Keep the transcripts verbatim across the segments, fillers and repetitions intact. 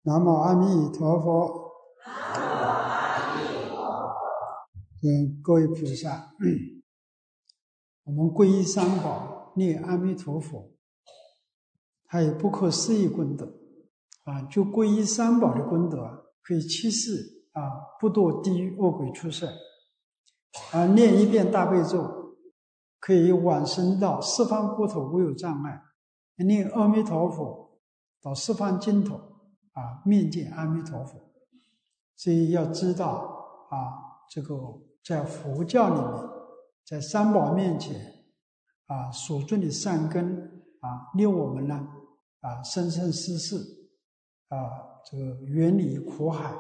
南无阿弥陀佛。 南无阿弥陀佛。 嗯，各位菩萨，我们皈依三宝，念阿弥陀佛，它有不可思议功德啊！就皈依三宝的功德啊，可以七世啊不堕地狱恶鬼出世啊！念一遍大悲咒，可以往生到十方国土无有障碍；念阿弥陀佛，到十方净土啊，面见阿弥陀佛。所以要知道啊，这个在佛教里面，在三宝面前啊所种的善根啊，令我们呢啊生生世世啊这个远离苦海。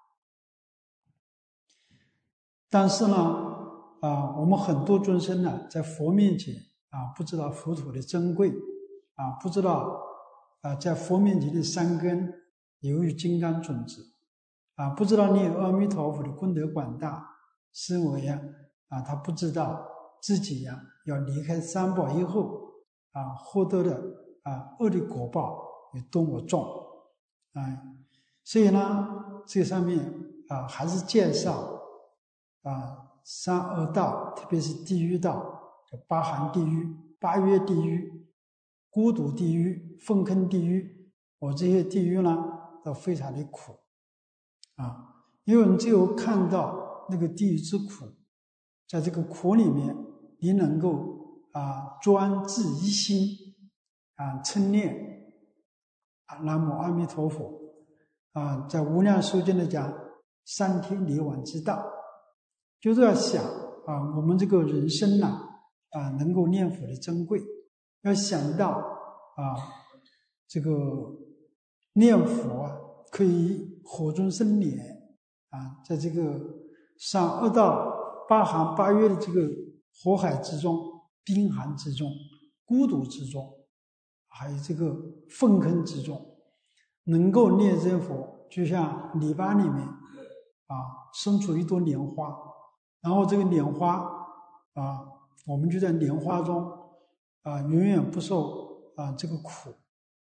但是呢啊，我们很多众生呢，在佛面前啊，不知道佛土的珍贵啊，不知道啊，在佛面前的三根犹如金刚种子啊，不知道念阿弥陀佛的功德广大，是因为呀啊，他不知道自己呀要离开三宝以后啊，获得的啊恶的果报有多么重啊！所以呢，这上面啊还是介绍啊三恶道，特别是地狱道，八寒地狱、八月地狱、孤独地狱、粪坑地狱，我这些地狱呢都非常的苦啊，因为你只有看到那个地狱之苦，在这个苦里面，你能够啊专志一心啊称念啊南无阿弥陀佛啊，在无量寿经里讲三天离往之道，就是要想啊我们这个人生呐啊能够念佛的珍贵，要想到啊这个念佛啊可以火中生莲啊，在这个上二到八寒八月的这个火海之中、冰寒之中、孤独之中，还有这个粪坑之中，能够念这佛，就像篱笆里面啊生出一朵莲花，然后这个莲花啊，我们就在莲花中啊，永远不受啊这个苦。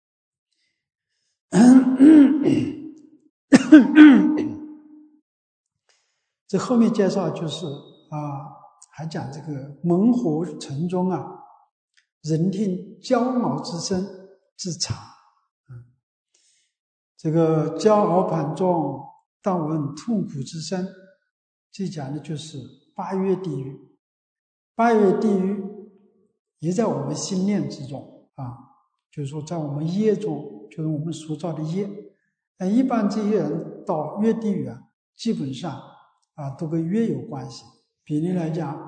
这后面介绍就是啊，还讲这个猛火城中啊，人听焦熬之声之长，嗯，这个焦熬盘中，但闻痛苦之声。这讲的就是八月地狱。八月地狱也在我们心念之中啊，就是说在我们业中，就是我们所造的业。但一般这些人到月地狱啊，基本上啊都跟月有关系。比例来讲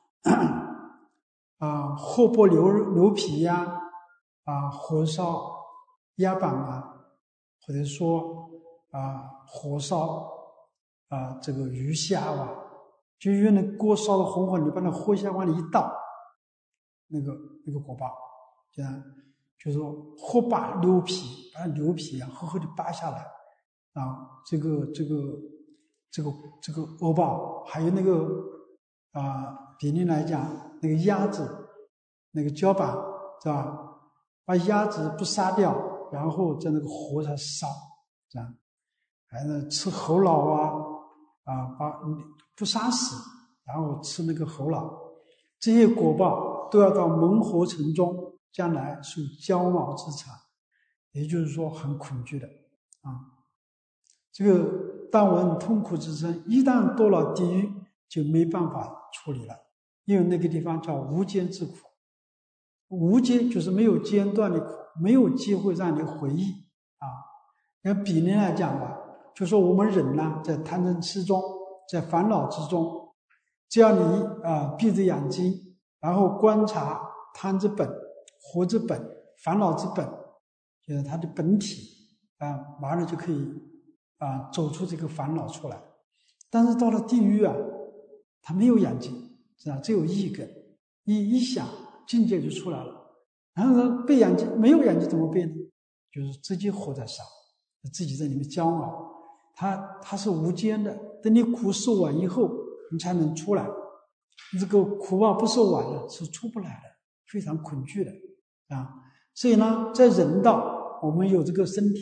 啊，火剥牛牛皮呀，啊，火烧鸭板啊，或者说啊，火烧啊这个鱼虾啊，就用那锅烧的红火，你把那活虾往里一倒，那个那个果报，这样就是说火扒牛皮，把牛皮啊厚厚的扒下来啊，这个这个这个这个恶报，还有那个啊，比例来讲，那个鸭子那个脚板是吧？把鸭子不杀掉，然后在那个火上烧，这样，还有吃猴脑啊啊，把不杀死，然后吃那个猴脑，这些果报都要到猛火城中，将来受焦熬之惨，也就是说很恐惧的啊。这个但闻痛苦之声，一旦堕了地狱，就没办法处理了，因为那个地方叫无间之苦。无间就是没有间断的苦，没有机会让你回忆啊。那比例来讲吧，就说我们人呢，在贪嗔痴中，在烦恼之中，只要你啊闭着眼睛，然后观察贪之本、惑之本、烦恼之本，就是它的本体啊，马上就可以啊走出这个烦恼出来。但是到了地狱啊，它没有眼睛，是吧？只有意根，一一想。境界就出来了，然后呢，被眼睛没有眼睛怎么变呢？就是自己火在烧，自己在里面焦熬。它它是无间的，等你苦受完以后，你才能出来。这个苦报不受完了是出不来的，非常恐惧的啊。所以呢，在人道，我们有这个身体啊，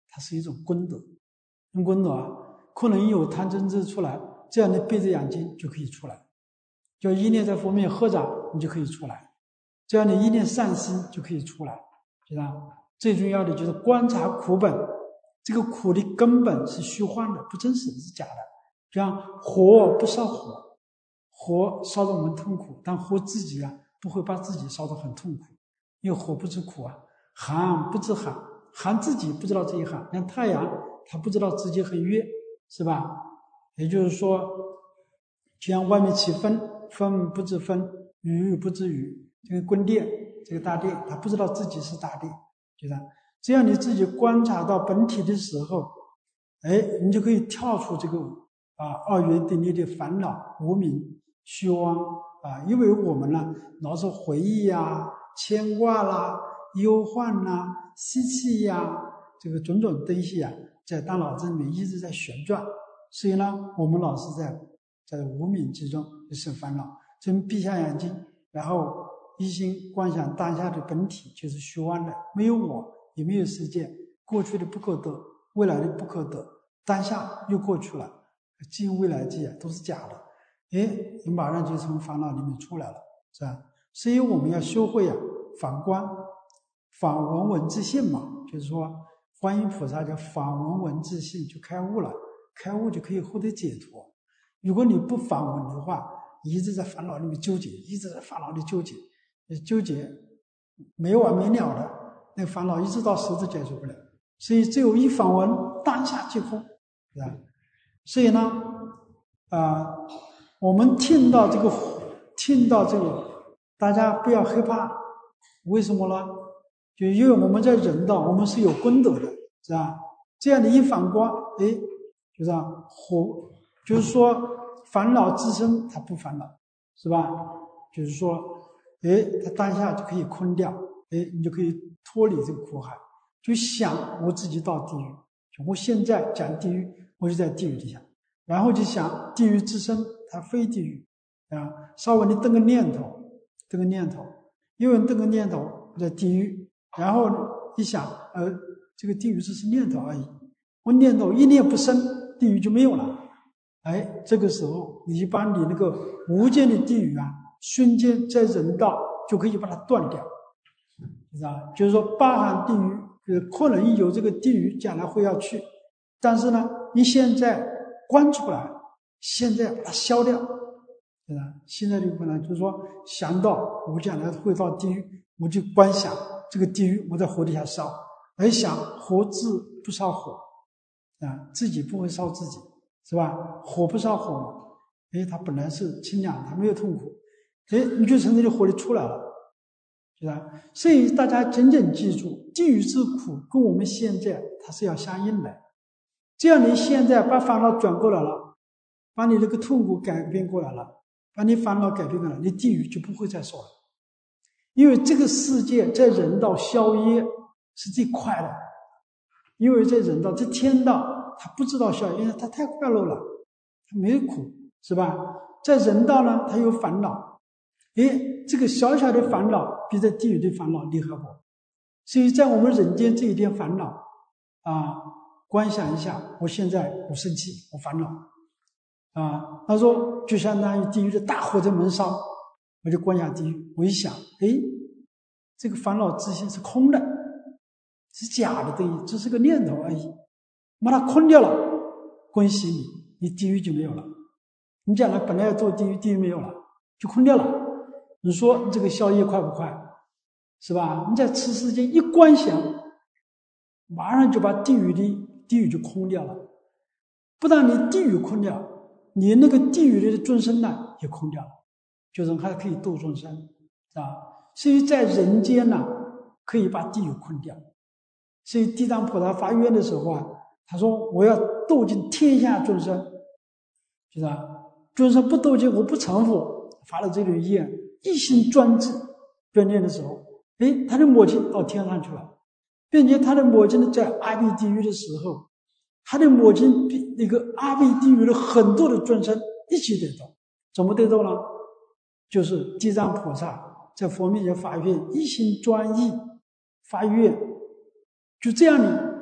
它是一种功德。用功德啊，可能有贪嗔痴出来，这样你闭着眼睛就可以出来。就一念在佛面合掌，你就可以出来。这样你一念善心就可以出来，知道？最重要的就是观察苦本，这个苦的根本是虚幻的，不真实，是假的。就像火不烧火，火烧得我们痛苦，但火自己啊不会把自己烧得很痛苦，因为火不知苦啊，寒不知寒，寒自己不知道自己寒，像太阳它不知道自己很热，是吧？也就是说，就像外面起风，风不知风，雨不知雨，这个宫殿，这个大殿，它不知道自己是大殿，觉得这样你自己观察到本体的时候，哎，你就可以跳出这个啊二元对立的烦恼、无明、虚妄啊，因为我们呢老是回忆呀、牵挂啦、忧患啦、习气呀，这个种种东西啊，在大脑子里面一直在旋转，所以呢，我们老是在在无明之中生烦恼。所以闭下眼睛，然后一心观想当下的本体就是虚妄的，没有我，也没有世界，过去的不可得，未来的不可得，当下又过去了，今未来际啊都是假的，哎，你马上就从烦恼里面出来了，是吧？所以我们要修会啊反观，反闻闻自性嘛，就是说观音菩萨叫反闻闻自性，就开悟了，开悟就可以获得解脱。如果你不反闻的话，一直在烦恼里面纠结，一直在烦恼里纠结，纠结没完没了的，那个烦恼一直到死都解除不了。所以只有一反闻，当下即空，是吧？所以呢，啊、呃，我们听到这个，听到这个，大家不要害怕，为什么呢？就因为我们在人道，我们是有功德的，是吧？这样的一反观，哎，就这样活，就是说烦恼自身它不烦恼，是吧？就是说，哎，它当下就可以空掉，哎，你就可以脱离这个苦海。就想我自己到地狱，我现在讲地狱，我就在地狱底下，然后就想地狱自身它非地狱啊，稍微你动个念头，动个念头，因为动个念头在地狱，然后一想，呃，这个地狱只是念头而已，我念头一念不生，地狱就没有了。哎，这个时候你把你那个无间的地狱啊，瞬间在人道就可以把它断掉，知道吧？就是说八含地狱。呃，可能有这个地狱将来会要去，但是呢，你现在观出来，现在把它消掉，对吧？现在就不能，就是说想到我将来会到地狱，我就观想这个地狱我在火底下烧，而想火自不烧火啊，自己不会烧自己，是吧？火不烧火嘛，哎，它本来是清凉，它没有痛苦，哎，你就从这个火里出来了。是吧？所以大家真正记住，地狱之苦跟我们现在它是要相应的。这样你现在把烦恼转过来了，把你这个痛苦改变过来了，把你烦恼改变过来，你地狱就不会再受了。因为这个世界在人道消业是最快的，因为在人道在天道他不知道消业，因为他太快乐了，他没有苦，是吧？在人道呢，他有烦恼，诶。这个小小的烦恼比在地狱的烦恼厉害过，所以在我们人间这一点烦恼啊，观想一下，我现在我生气，我烦恼啊，他说就相当于地狱的大火在燃烧，我就观想地狱，我一想，哎，这个烦恼自性是空的，是假的东西，只是个念头而已，把它空掉了，恭喜你，你地狱就没有了，你将来本来要做地狱，地狱没有了，就空掉了。你说这个消业快不快？是吧？你在此世间一观想，马上就把地狱的地狱就空掉了。不但你地狱空掉，你那个地狱里的众生呢也空掉了，就是还可以度众生，是吧？所以在人间呢，可以把地狱空掉。所以地藏菩萨发愿的时候啊，他说我要度尽天下众生，是吧？众生不度尽，我不成佛。发了这个愿。一心专志专念的时候，诶，他的母亲到天上去了，并且他的母亲在阿鼻地狱的时候，他的母亲比那个阿鼻地狱的很多的众生一起得到，怎么得到呢？就是地藏菩萨在佛面前发愿，一心专意发愿，就这样你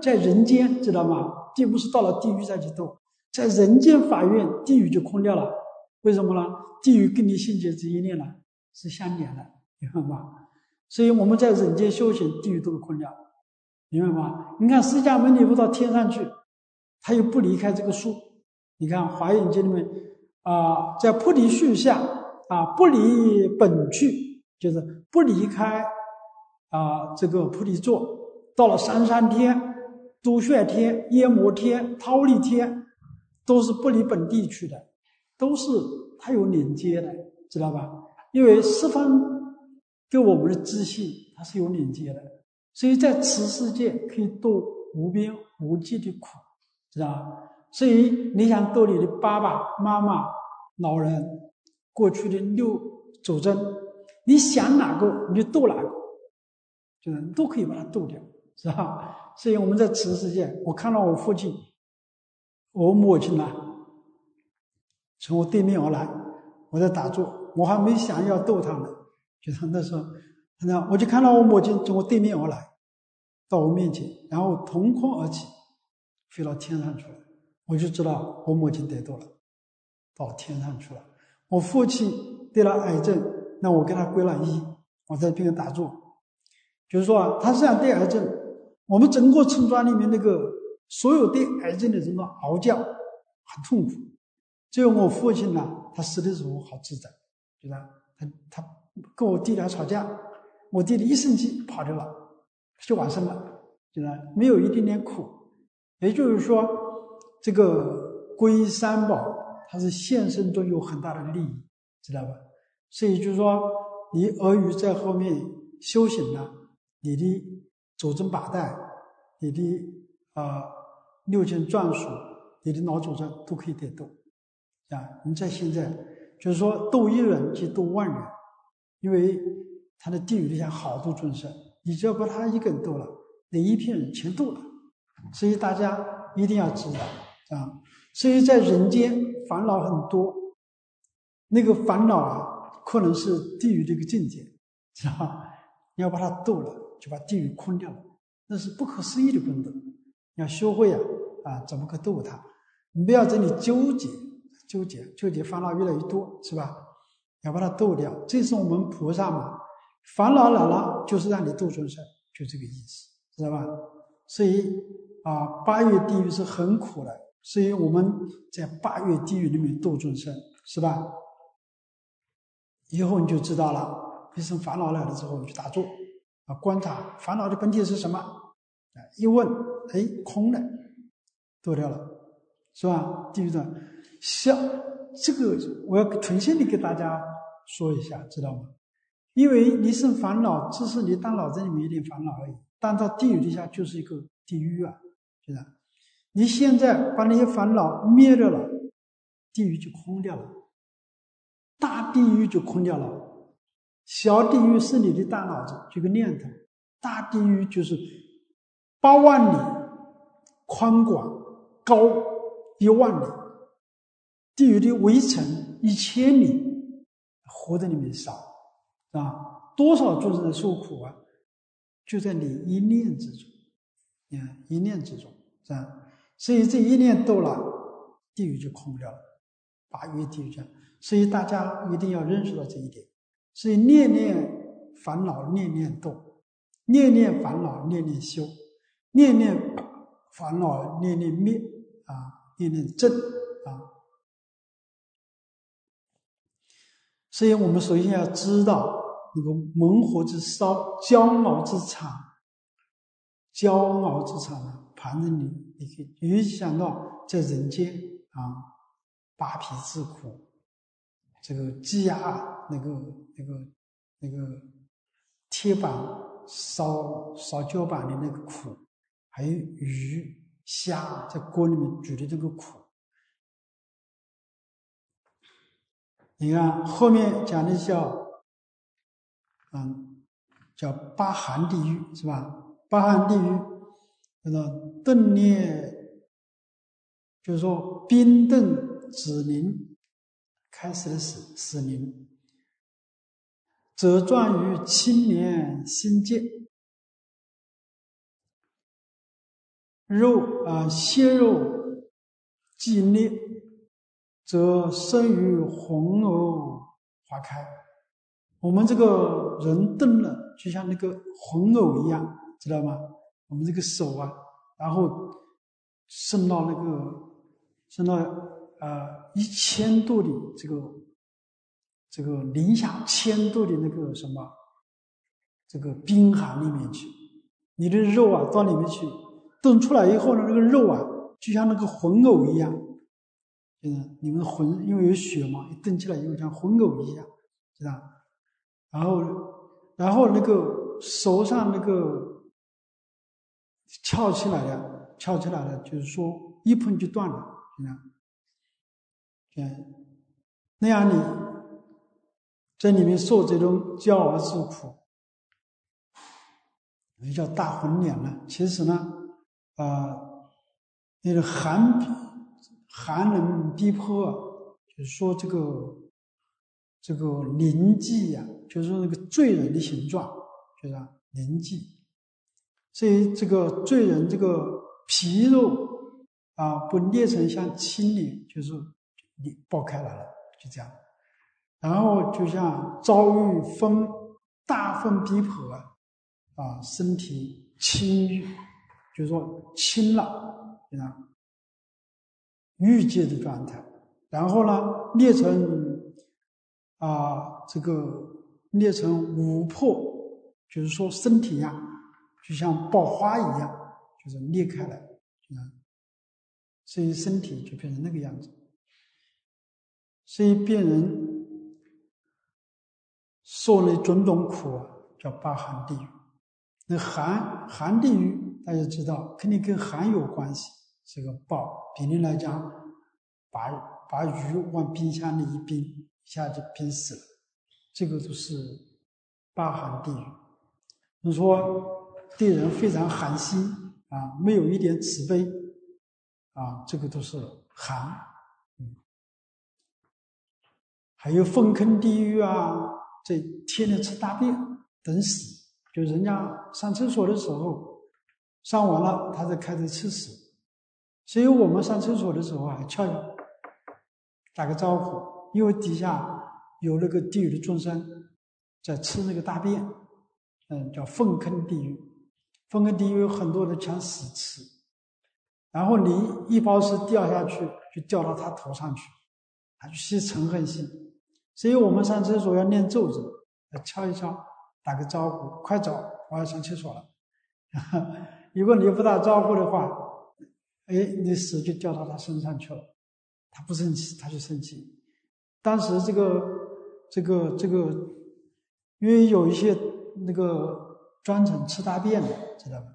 在人间，知道吗？并不是到了地狱再去斗，在人间法院，地狱就空掉了。为什么呢？地狱跟你性结之一念呢是相连的，明白吗？所以我们在人间修行，地狱都会空掉，明白吗？你看释迦牟尼佛到天上去，他又不离开这个树。你看《华严经》里面啊、呃，在菩提树下啊，不离本趣，就是不离开啊、呃、这个菩提座。到了三山天、都血天、耶摩天、忉利天，都是不离本地去的，都是它有连接的，知道吧？因为十方跟我们的自信它是有连接的，所以在此世界可以度无边无际的苦，知道吧？所以你想度你的爸爸妈妈、老人、过去的六祖宗，你想哪个你就度哪个，就是你都可以把它度掉，是吧？所以我们在此世界，我看到我父亲、我母亲呢，从我对面而来，我在打坐，我还没想要逗他们，就是那时候，那我就看到我母亲从我对面而来，到我面前，然后腾空而起，飞到天上去了。我就知道我母亲得度了，到天上去了。我父亲得了癌症，那我跟他归了一，我在边上打坐，就是说啊，他虽然得癌症，我们整个村庄里面那个所有得癌症的人都嗷叫，很痛苦。只有我父亲呢，他死的时候好自在，对吧？他他跟我弟弟还吵架，我弟弟一生气跑掉了，就往生了，对吧？没有一点点苦。也就是说，这个皈依三宝，它是现生中有很大的利益，知道吧？所以就是说，你儿女在后面修行了，你的祖宗八代，你的啊、呃、六亲眷属，你的老祖宗都可以得度啊！你在现在就是说度一人即度万人，因为他的地狱里下好多众生，你只要把他一个人度了，那一片人全度了。所以大家一定要知道啊！所以在人间烦恼很多，那个烦恼啊，可能是地狱的一个境界，知道吧？你要把它度了，就把地狱空掉了，那是不可思议的功德。要修会啊啊，怎么个度它？你不要这里纠结、纠结、纠结，烦恼越来越多，是吧？要把它度掉，这是我们菩萨嘛。烦恼来了，就是让你度众生，就这个意思，知道吧？所以啊，八月地狱是很苦的，所以我们在八月地狱里面度众生，是吧？以后你就知道了，一生烦恼来了之后，你去打坐啊，观察烦恼的本体是什么啊？一问，哎，空了，度掉了，是吧？地狱的，像这个，我要诚心的给大家说一下，知道吗？因为你生烦恼，只是你大脑子里面一点烦恼而已，但到地狱底下就是一个地狱啊，是吧？你现在把那些烦恼灭掉了，地狱就空掉了，大地狱就空掉了。小地狱是你的大脑子这个念头，大地狱就是八万里宽广，高一万里，地狱的围城一千里，活在里面少啊，多少众生的受苦啊，就在你一念之中，啊，一念之中，是吧？所以这一念度了，地狱就空掉了，八月地狱这样。所以大家一定要认识到这一点。所以念念烦恼，念念度；念念烦恼，念念修；念念烦恼，念念灭啊，念念正啊。所以我们首先要知道那个猛火之烧，骄傲之场，骄傲之场呢，盘着你，你可以预想到在人间啊，扒皮之苦，这个鸡鸭那个那个那个铁板烧烧焦板的那个苦，还有鱼虾在锅里面煮的这个苦。你看后面讲的叫，嗯，叫八寒地狱，是吧？八寒地狱，那个邓烈，就是说冰冻子宁开始的死死宁，则状于青年心界。 肉啊，鲜肉既裂，则生于红藕花开。我们这个人炖了，就像那个红藕一样，知道吗？我们这个手啊，然后升到那个升到呃一千度的这个这个零下千度的那个什么这个冰寒里面去，你的肉啊到里面去炖出来以后呢，那个肉啊就像那个红藕一样，嗯，你们浑因为有血嘛，一炖起来以后像红藕一样，知道？然后，然后那个手上那个翘起来的，翘起来的，就是说一碰就断了，这样，嗯，那样你在里面受这种骄傲之苦，也叫大混脸了。其实呢，啊、呃，那个寒寒冷逼迫啊，就是说这个这个灵迹呀、啊，就是说那个罪人的形状，就是灵迹。所以这个罪人这个皮肉啊，不裂成像青鳞，就是爆开来了，就这样。然后就像遭遇风大风逼迫啊，啊，身体轻郁，就是说轻了，这样郁结的状态。然后呢，裂成啊，这个裂成五破，就是说身体呀、啊，就像爆花一样，就是裂开来，嗯，所以身体就变成那个样子。所以病人受了种种苦啊，叫八寒地狱。那寒寒地狱大家知道，肯定跟寒有关系，是个爆。比如来讲，把把鱼往冰箱里一冰，一下就冰死了，这个都是八寒地狱。你说对人非常寒心啊，没有一点慈悲啊，这个都是寒。嗯，还有粪坑地狱啊，这天天吃大便等死，就人家上厕所的时候上完了，他才开始吃屎。所以我们上厕所的时候啊，悄悄打个招呼，因为底下有那个地狱的众生在吃那个大便，嗯，叫粪坑地狱。粪坑地狱有很多人抢屎吃，然后你一包屎掉下去，就掉到他头上去，他就起嗔恨心。所以我们上厕所要念咒子，要敲一敲，打个招呼，快走，我要上厕所了。如果你不打招呼的话，哎，你屎就掉到他身上去了，他不生气，他就生气。当时这个这个这个，因为有一些那个专程吃大便的，知道吧？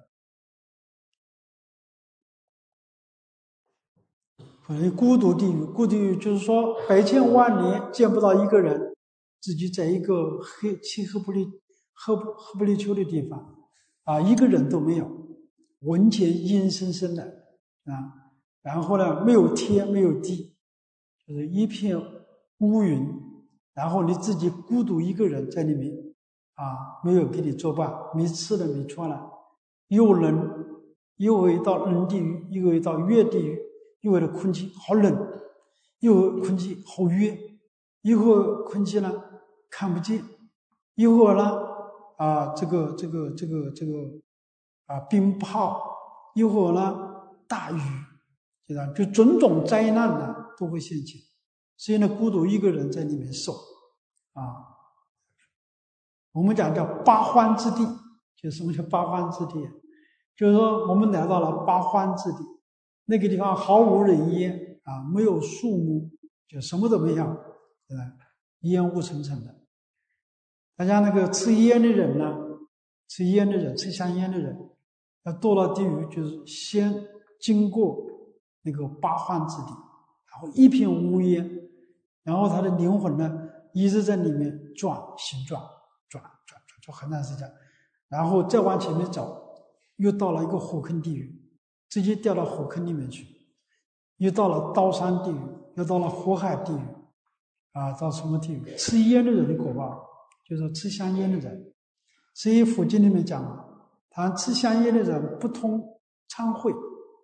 所以孤独地狱，孤独地狱就是说百千万年见不到一个人，自己在一个黑漆黑不离黑不黑不离秋的地方，啊，一个人都没有，闻见阴森森的啊，然后呢，没有天没有地，就是一片乌云，然后你自己孤独一个人在里面啊，没有给你作伴，没吃的没穿了，又冷，又会到冷地狱，又会到月地狱。因为的空气好冷，又空气好热，一会儿空气呢看不见，一会儿呢啊这个这个这个这个啊冰雹，一会儿呢大雨，就这样，就种种灾难呢都会现前，所以呢孤独一个人在里面受啊。我们讲叫八荒之地，就什么叫八荒之地？就是说我们来到了八荒之地。那个地方毫无人烟啊，没有树木，就什么都没有，对吧？烟雾沉沉的。大家那个吃烟的人呢，吃烟的人，吃香烟的人，要堕到地狱，就是先经过那个八荒之地，然后一片乌烟，然后他的灵魂呢一直在里面转形状，转转转，就很长时间，然后再往前面走，又到了一个火坑地狱。直接掉到火坑里面去，又到了刀山地狱，又到了火海地狱，啊，到什么地狱？吃烟的人的果报，就是说吃香烟的人。所以佛经里面讲，他吃香烟的人不通参会，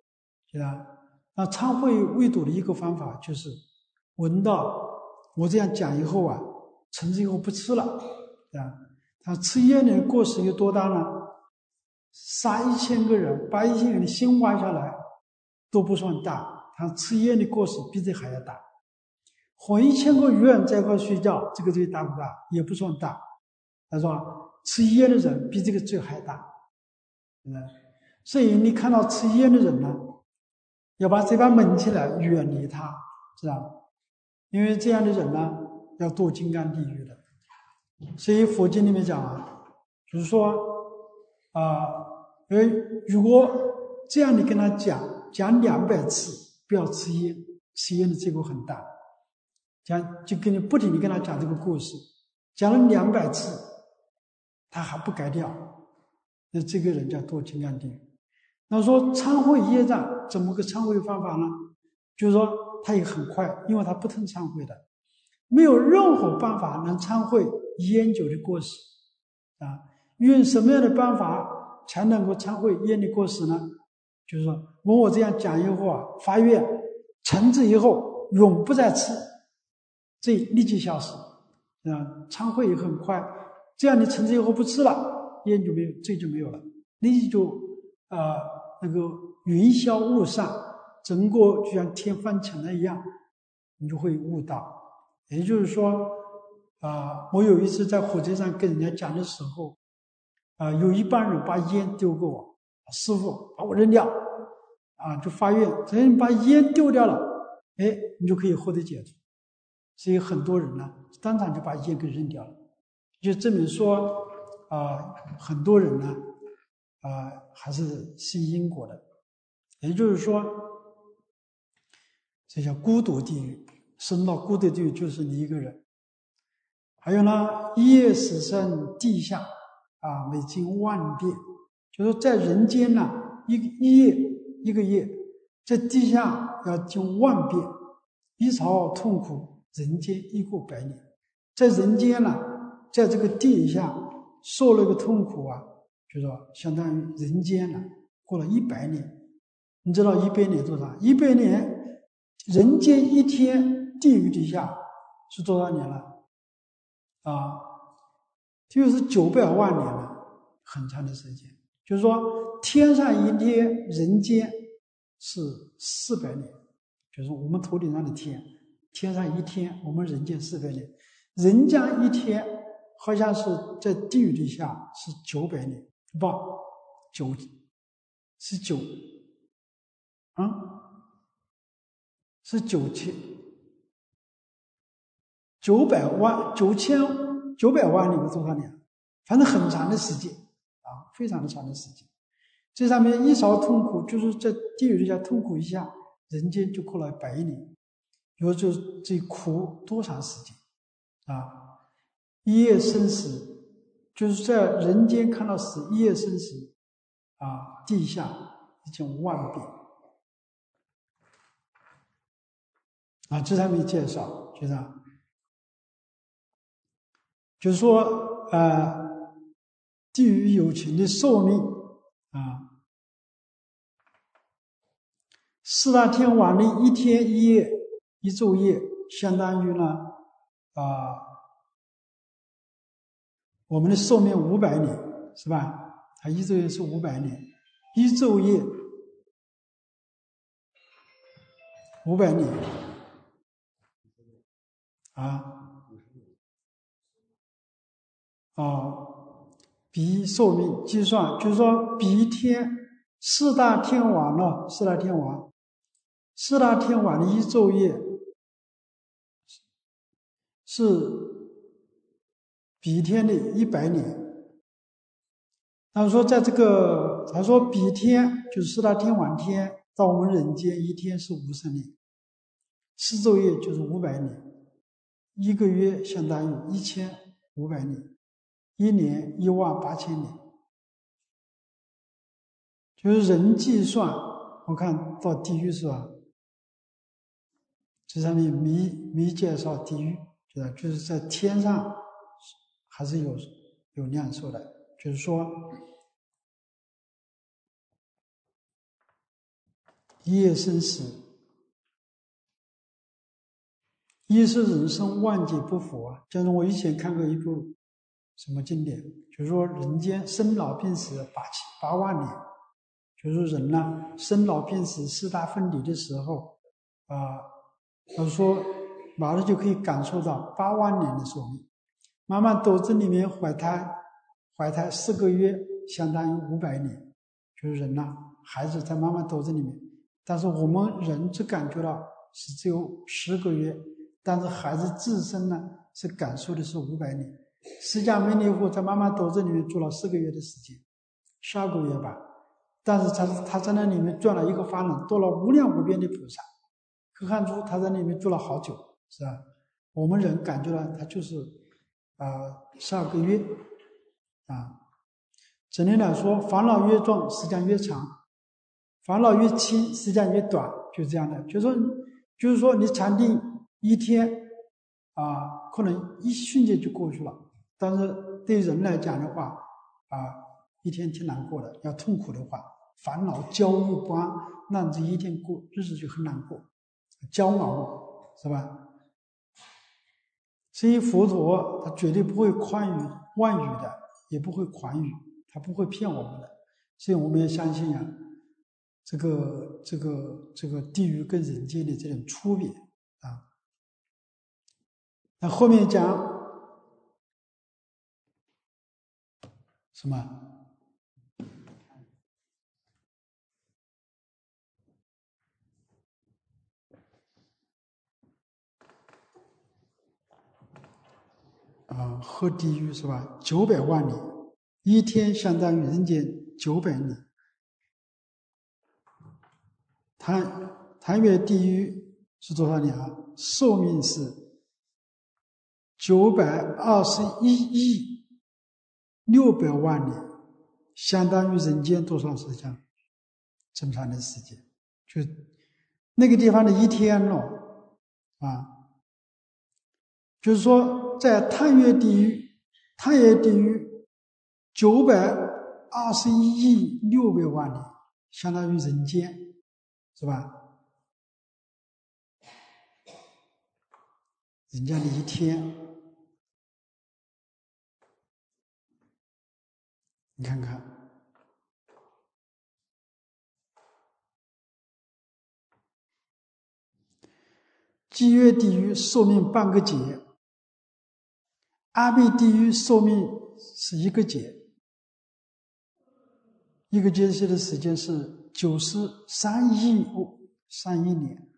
对吧？那忏悔围堵的一个方法就是闻到我这样讲以后啊，从此以后不吃了，对吧？他吃烟的过失有多大呢？杀一千个人，把一千人的心挖下来都不算大，他吃烟的过失比这还要大。和一千个鱼在一块睡觉，这个罪大不大？也不算大。他说吃烟的人比这个罪还大，嗯，所以你看到吃烟的人呢，要把嘴巴蒙起来，远离他，知道吗？因为这样的人呢，要堕金刚地狱的。所以佛经里面讲啊，就是说啊，呃，如果这样你跟他讲讲两百次，不要吃烟，吃烟的结果很大。讲就跟你不停地跟他讲这个故事，讲了两百次，他还不改掉，那这个人叫堕金刚地狱。那说忏悔业障怎么个忏悔方法呢？就是说他也很快，因为他不曾忏悔的，没有任何办法能忏悔烟酒的过失啊。用什么样的办法才能够忏悔烟的过失呢？就是说闻我这样讲以后啊，发愿从此以后永不再吃，这立即消失啊，忏悔也很快。这样你从此以后不吃了，烟就没有，罪就没有了，立即就呃那个云消雾散，整个就像天翻尘了一样，你就会悟到。也就是说啊、呃，我有一次在火车上跟人家讲的时候，啊、呃，有一帮人把烟丢给我，师父把我扔掉，啊，就发愿，只要你把烟丢掉了，哎，你就可以获得解脱。所以很多人呢，当场就把烟给扔掉了，就证明说，啊、呃，很多人呢，啊、呃，还是信因果的。也就是说，这叫孤独地狱，升到孤独地狱就是你一个人。还有呢，一夜死生地下啊，每经万遍，就是说在人间呢，一个一夜一个夜，在地下要经万遍，一朝痛苦，人间一过百年。在人间呢，在这个地下受了个痛苦啊，就说相当于人间呢过了一百年。你知道一百年多少？一百年，人间一天，地狱底下是多少年了？啊，就是九百万年了，很长的时间。就是说，天上一天，人间是四百年，就是我们头顶上的天，天上一天，我们人间四百年，人间一天好像是在地狱底下是九百年，不，九是九，啊、嗯，是九千九百万九千九百万年多少年？反正很长的时间啊，非常的长的时间。这上面一朝痛苦，就是在地狱底下痛苦一下，人间就过了百年。有就这苦多长时间啊？一夜生死，就是在人间看到死，一夜生死啊，地下已经万遍啊。这上面介绍，就这样，就是说，呃，地狱有情的寿命啊，四大天王的一天一夜一昼夜，相当于呢，啊、呃，我们的寿命五百年，是吧？它一昼夜是五百年，一昼夜五百年，啊，哦，比寿命计算，就是说比一天四大天王呢，四大天王，四大天王的一昼夜是比一天的一百年。他说，在这个他说比天就是四大天王天到我们人间一天是五十年，四昼夜就是五百年，一个月相当于一千五百年，一年一万八千年。就是人计算，我看到地狱是吧？这上面没没介绍地狱，就是就是在天上还是有有量寿的，就是说一夜生死，一是人生万劫不复啊。就是我以前看过一部什么经典，就是说人间生老病死八千八万年，就是人呢、啊、生老病死四大分离的时候啊，他说马上就可以感受到八万年的寿命。妈妈肚子里面怀胎，怀胎四个月相当于五百年，就是人呐、啊，孩子在妈妈肚子里面，但是我们人只感觉到是只有十个月，但是孩子自身呢是感受的是五百年。释迦牟尼佛在妈妈肚子里面住了四个月的时间，十二个月吧，但是他他在那里面转了一个法轮，多了无量无边的菩萨，可看出他在那里面住了好久，是吧？我们人感觉到他就是啊十二个月啊。整体来说，烦恼越重，时间越长；烦恼越轻，时间越短，就是这样的。就是说，就是说，你禅定一天啊，可能一瞬间就过去了。但是对人来讲的话，啊，一天挺难过的。要痛苦的话，烦恼焦虑不安，让这一天过日子就很难过，焦熬，是吧？所以佛陀他绝对不会宽语妄语的，也不会诳语，他不会骗我们的。所以我们要相信啊，这个这个这个地狱跟人间的这种区别啊。那后面讲什么？啊，喝地狱是吧？九百万年，一天相当于人间九百年。谈谈越地狱是多少年啊？寿命是九百二十一亿六百万年，相当于人间多少时间？正常的时间，就那个地方的一天咯，啊，就是说在探月地狱，探月地狱九百二十一亿六百万年，相当于人间，是吧？人家的一天，你看看，极乐地狱寿命半个劫，阿鼻地狱寿命是一个劫，一个劫期的时间是九十三亿三亿年。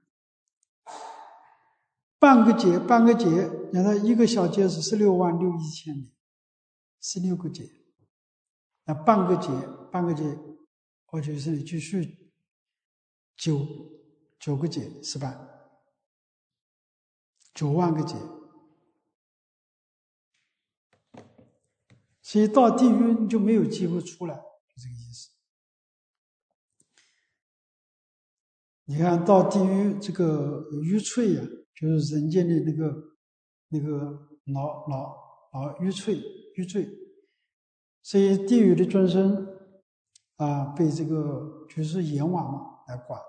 半个劫，半个劫，然后一个小劫是十六万六一千年，十六个劫。那半个劫，半个劫，我就是你继续九九个劫是吧？九万个劫。所以到地狱你就没有机会出来，就这个意思。你看到地狱这个愚粹呀、啊，就是人间的那个那个脑脑脑愚粹愚罪，所以地狱的众生啊，被这个就是阎王嘛来管。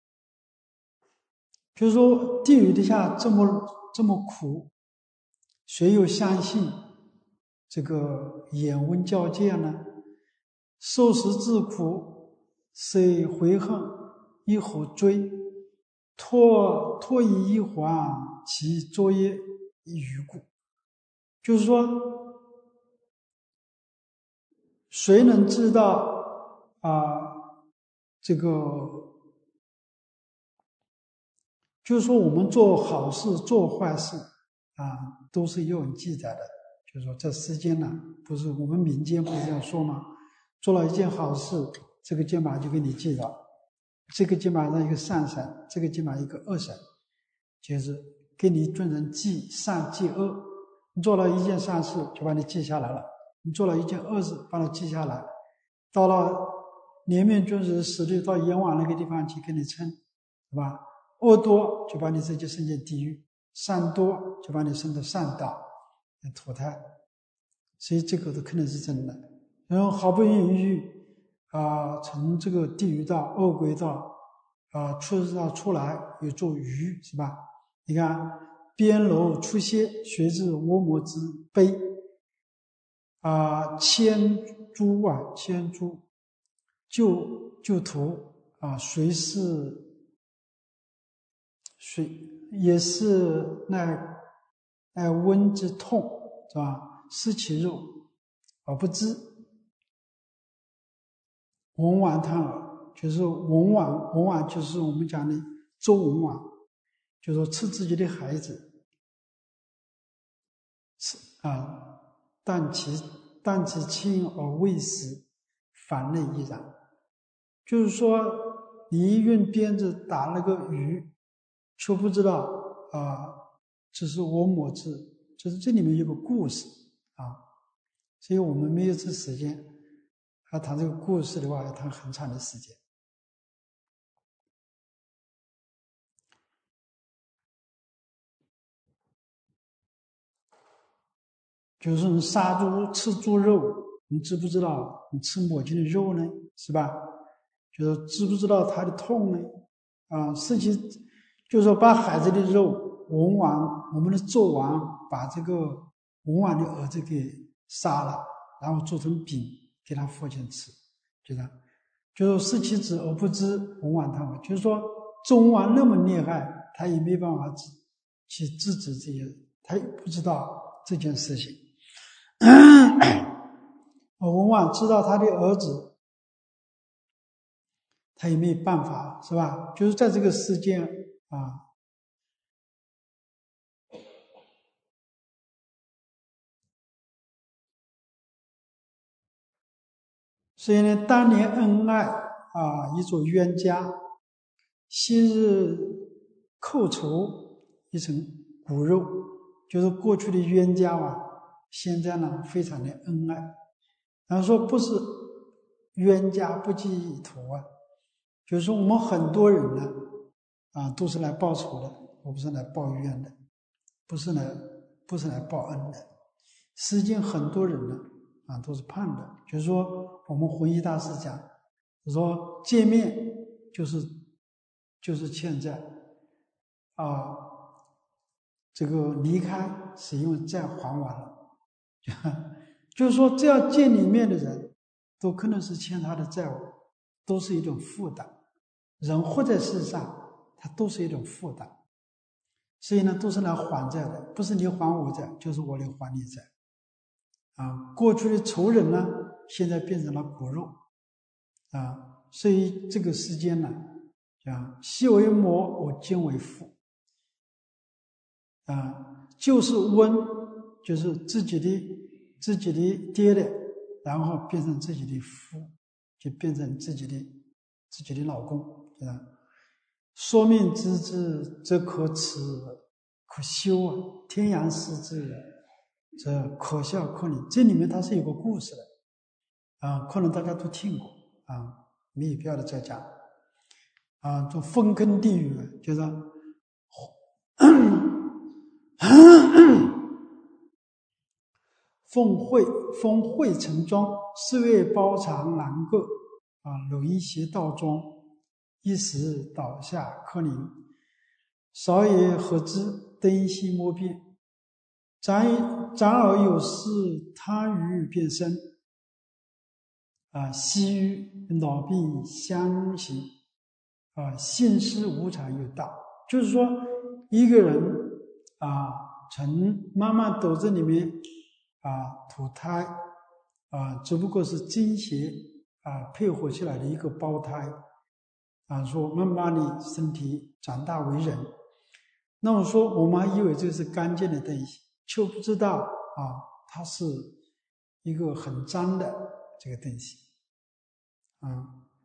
就是说地狱底下这么这么苦，谁又相信这个眼闻教戒呢？受食自苦，谁悔恨一火追？脱脱衣一环，其作业于故。就是说，谁能知道啊？这个就是说，我们做好事、做坏事啊，都是有人记载的。就是说，这世间呢，不是我们民间不是这样说吗？做了一件好事，这个肩膀就给你记到，这个肩膀上一个善神，这个肩膀一个恶神，就是给你众人记善记恶。你做了一件善事，就把你记下来了；你做了一件恶事，把它记下来。到了年面君子死的到阎王那个地方去给你称，是吧？恶多就把你直接升进地狱，善多就把你升到善道来投胎。所以这个都肯定是真的。然后好不容易啊、呃，从这个地狱道、恶鬼道啊，出到出来有座鱼，是吧？你看，边楼出歇，学至婀娜之悲。啊，千株啊，千株，旧旧图啊，谁是谁也是那那温之痛，是吧？失其肉而不知。文婉叹耳，就是文婉，文婉就是我们讲的周文婉，就说吃自己的孩子，吃啊，但其但其亲而未死，反类亦然。就是说，你用鞭子打那个鱼，却不知道啊，这是我抹字，就是这里面有个故事啊，所以我们没有这时间。要谈这个故事的话，要谈很长的时间。就是你杀猪吃猪肉，你知不知道你吃母亲的肉呢？是吧？就是知不知道他的痛呢？啊，事情就是说把孩子的肉，文王我们的纣王把这个文王的儿子给杀了，然后做成饼给他父亲吃，就这样。就是视其子而不知，文王叹耳。就是说，周文王那么厉害，他也没办法去制止这些，他也不知道这件事情。文王知道他的儿子，他也没有办法，是吧？就是在这个世间啊，所以呢，当年恩爱啊，一座冤家，昔日寇仇一层骨肉，就是过去的冤家啊，现在呢非常的恩爱。然后说不是冤家不计头啊，就是说我们很多人呢啊都是来报仇的，我不是来报冤的，不是来不是来报恩的。世间很多人呢啊都是盼的，就是说我们弘一大师讲，说见面就是就是欠债啊，这个离开是因为债还完了。就是说，只要见你面的人，都可能是欠他的债务，都是一种负担。人活在世上，他都是一种负担，所以呢，都是来还债的，不是你还我债，就是我来还你债。啊，过去的仇人呢，现在变成了骨肉，啊，所以这个世间呢，啊，昔为魔，我今为父，啊，就是温，就是自己的。自己的爹的，然后变成自己的夫，就变成自己的自己的老公，对吧？说命之至，则可耻可羞啊！天阳失之，则可笑可怜。这里面它是有个故事的啊，可能大家都听过啊，没有必要的再讲啊。这粪坑地狱，就是奉会封会城庄，四月包藏难个啊，鲁一邪道庄，一时倒下柯林，少也何知，灯熄莫辨。长长而有事，贪欲变身啊，息于老病相行啊，性失无常又大。就是说，一个人啊，从妈妈肚子里面啊吐胎啊，只不过是精血啊配合起来的一个胞胎啊，说慢慢的身体长大为人。那么说，我们还以为这是干净的东西，却不知道啊，它是一个很脏的这个东西啊。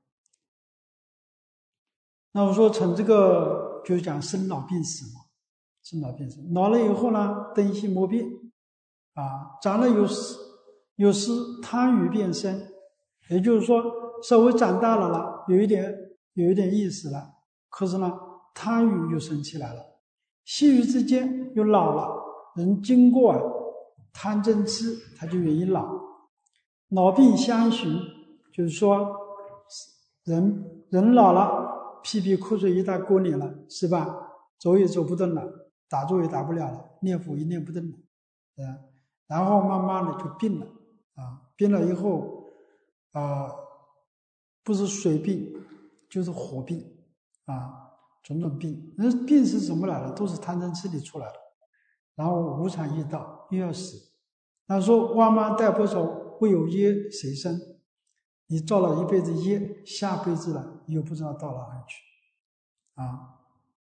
那我说从这个就是讲生老病死嘛，生老病死，老了以后呢，灯熄莫辨啊，长了有时有时贪欲变身，也就是说稍微长大了了，有一点有一点意思了，可是呢，贪欲又生起来了。细雨之间又老了，人经过啊贪嗔痴，他就容易老。老病相寻，就是说人人老了， 屁屁口水一大锅里了，是吧？走也走不动了，打坐也打不了了，念佛也念不动了，啊，然后慢慢的就病了啊，病了以后啊，不是水病就是火病啊，种种病。那病是什么来的？都是贪嗔痴里出来的。然后无常业道又要死。他说万般带不走，未有业谁生？你造了一辈子业，下辈子了又不知道到哪里去啊。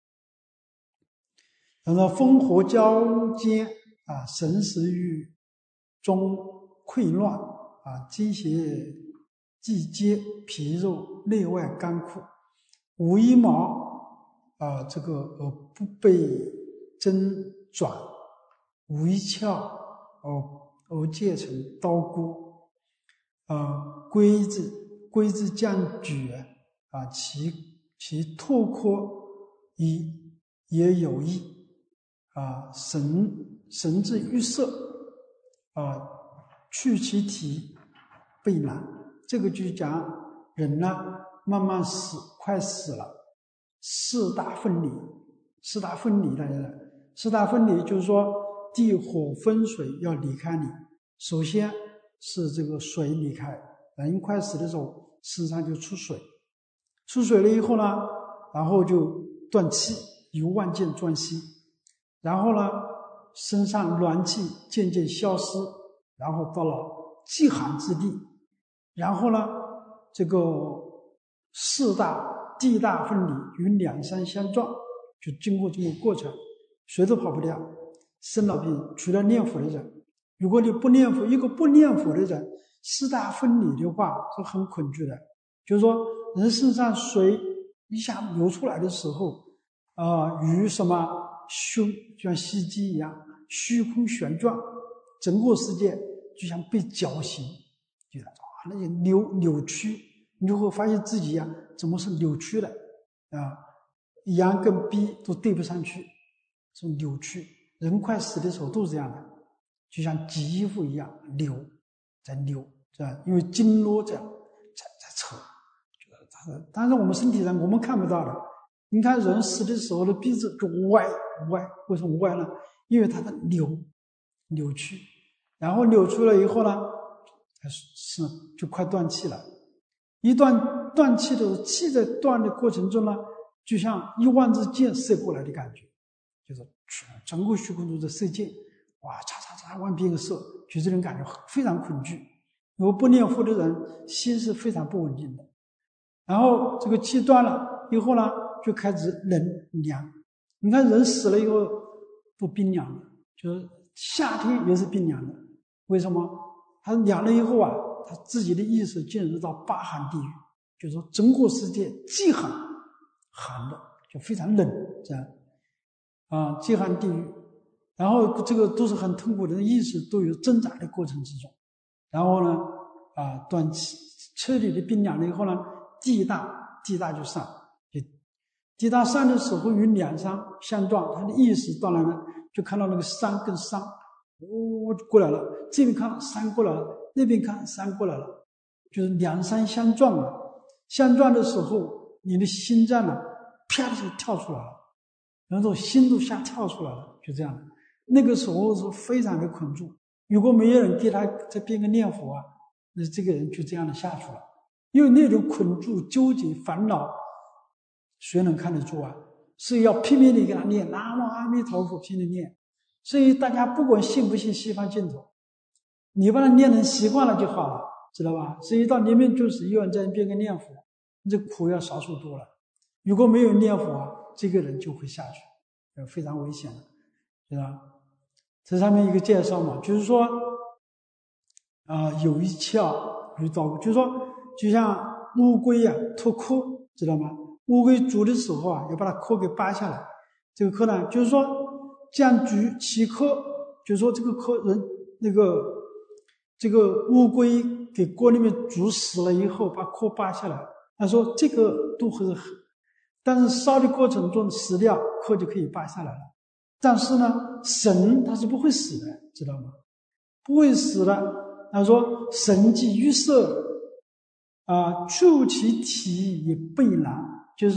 然后烽火交煎啊，神识欲中溃乱啊，精血既结，皮肉内外干枯，无一毛啊，这个而不被针转，无一窍而而结成刀钩啊，龟子龟子将举啊，其其拓阔亦也有益。啊，神神之欲色啊，去其体倍难。这个就讲人呢，慢慢死，快死了，四大分离，四大分离大家的，四大分离就是说地火风水要离开你。首先是这个水离开，人快死的时候，身上就出水，出水了以后呢，然后就断气，由万箭断息。然后呢，身上暖气渐渐消失，然后到了极寒之地，然后呢，这个四大地大分离与两山相撞，就经过这个过程，谁都跑不掉。生老病，除了念佛的人，如果你不念佛，一个不念佛的人，四大分离的话是很恐惧的。就是说，人身上水一下流出来的时候，啊、呃，与什么？虚就像吸机一样，虚空旋转，整个世界就像被绞刑，就啊那些扭扭曲，你就会发现自己呀、啊，怎么是扭曲的啊？阳跟逼都对不上去，是扭曲。人快死的时候都是这样的，就像挤衣服一样，扭在扭，是吧？因为经络这样在在扯，但是我们身体上我们看不到的。你看人死的时候的鼻子就歪歪，为什么歪呢？因为它的扭扭曲，然后扭出了以后呢，是就快断气了。一断断气的时候，气在断的过程中呢，就像一万支箭射过来的感觉，就是整个虚空中在射箭，哇，嚓嚓嚓万鞭射，就这种感觉非常恐惧。如果不念佛的人，心是非常不稳定的。然后这个气断了以后呢，就开始冷凉。你看人死了以后不冰凉的，就是夏天也是冰凉的。为什么？他凉了以后啊，他自己的意识进入到八寒地狱，就是说整个世界极寒寒的，就非常冷这样啊，极寒地狱。然后这个都是很痛苦的，意识都有挣扎的过程之中。然后呢啊，断气彻底的冰凉了以后呢，地大地大就上。地大上的时候与两山相撞，他的意识当然呢就看到那个山跟山哦过来了，这边看山过来了，那边看山过来了，就是两山相撞了。相撞的时候，你的心脏呢啪的就跳出来了，然后心都吓跳出来了，就这样的。那个时候是非常的恐惧，如果没有人给他在边个念佛啊，那这个人就这样的下去了。因为那种恐惧、纠结、烦恼，谁能看得住啊？所以要拼命地给他念南无阿弥陀佛，拼命念。所以大家不管信不信西方净土，你把它念成习惯了就好了，知道吧？所以到临命终时，有人在边个念佛，你这苦要少受多了。如果没有念佛啊，这个人就会下去，非常危险的，知道吧？这上面一个介绍嘛，就是说啊、呃，有一窍有刀，就是说就像乌龟啊脱壳，知道吗？乌龟煮的时候啊，要把它壳给扒下来。这个壳呢，就是说将举其壳，就是说这个壳人那个这个乌龟给锅里面煮死了以后，把壳扒下来。他说这个都很，但是烧的过程中死掉，壳就可以扒下来了。但是呢，神它是不会死的，知道吗？不会死的。他说神即欲色啊，触其体以倍难。就是说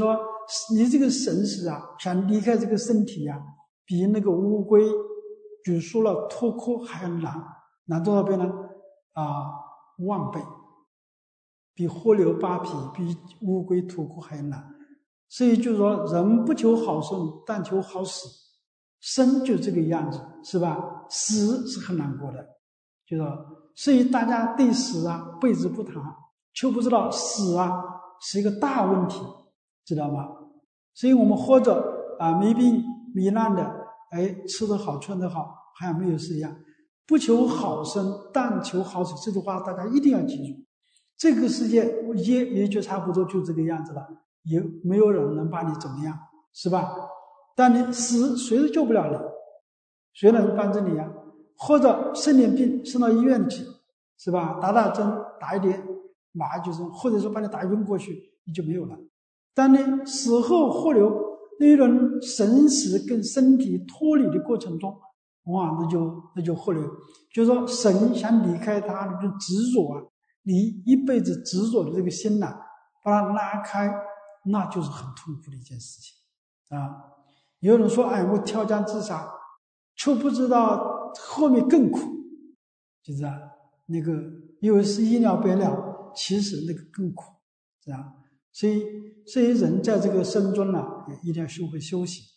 你这个神识啊，想离开这个身体啊，比那个乌龟举说了脱壳还要难，难多少倍呢？啊，万倍，比活流扒皮，比乌龟脱壳还要难。所以就是说，人不求好生，但求好死。生就这个样子，是吧？死是很难过的，就说，所以大家对死啊避之不谈，却不知道死啊是一个大问题，知道吗？所以我们活着啊，没病没难的，哎，吃得好，穿得好，好像没有事一样。不求好生，但求好死，这句话大家一定要记住。这个世界也也就差不多就这个样子了，也没有人能把你怎么样，是吧？但你死谁都救不了你，谁能帮着你啊？或者生点病送到医院去，是吧？打打针，打一点麻就生，或者说把你打晕过去，你就没有了。但你死后活流那一轮神识跟身体脱离的过程中，哇，那就那就活流，就是说神想离开他的这种执着啊，你一辈子执着的这个心呐、啊，把它拉开，那就是很痛苦的一件事情啊。有人说，哎，我跳江自杀，却不知道后面更苦，就是啊，那个因为是医疗备料，其实那个更苦，是吧？所以，所以人在这个生中呢、啊，也一定要学会修行。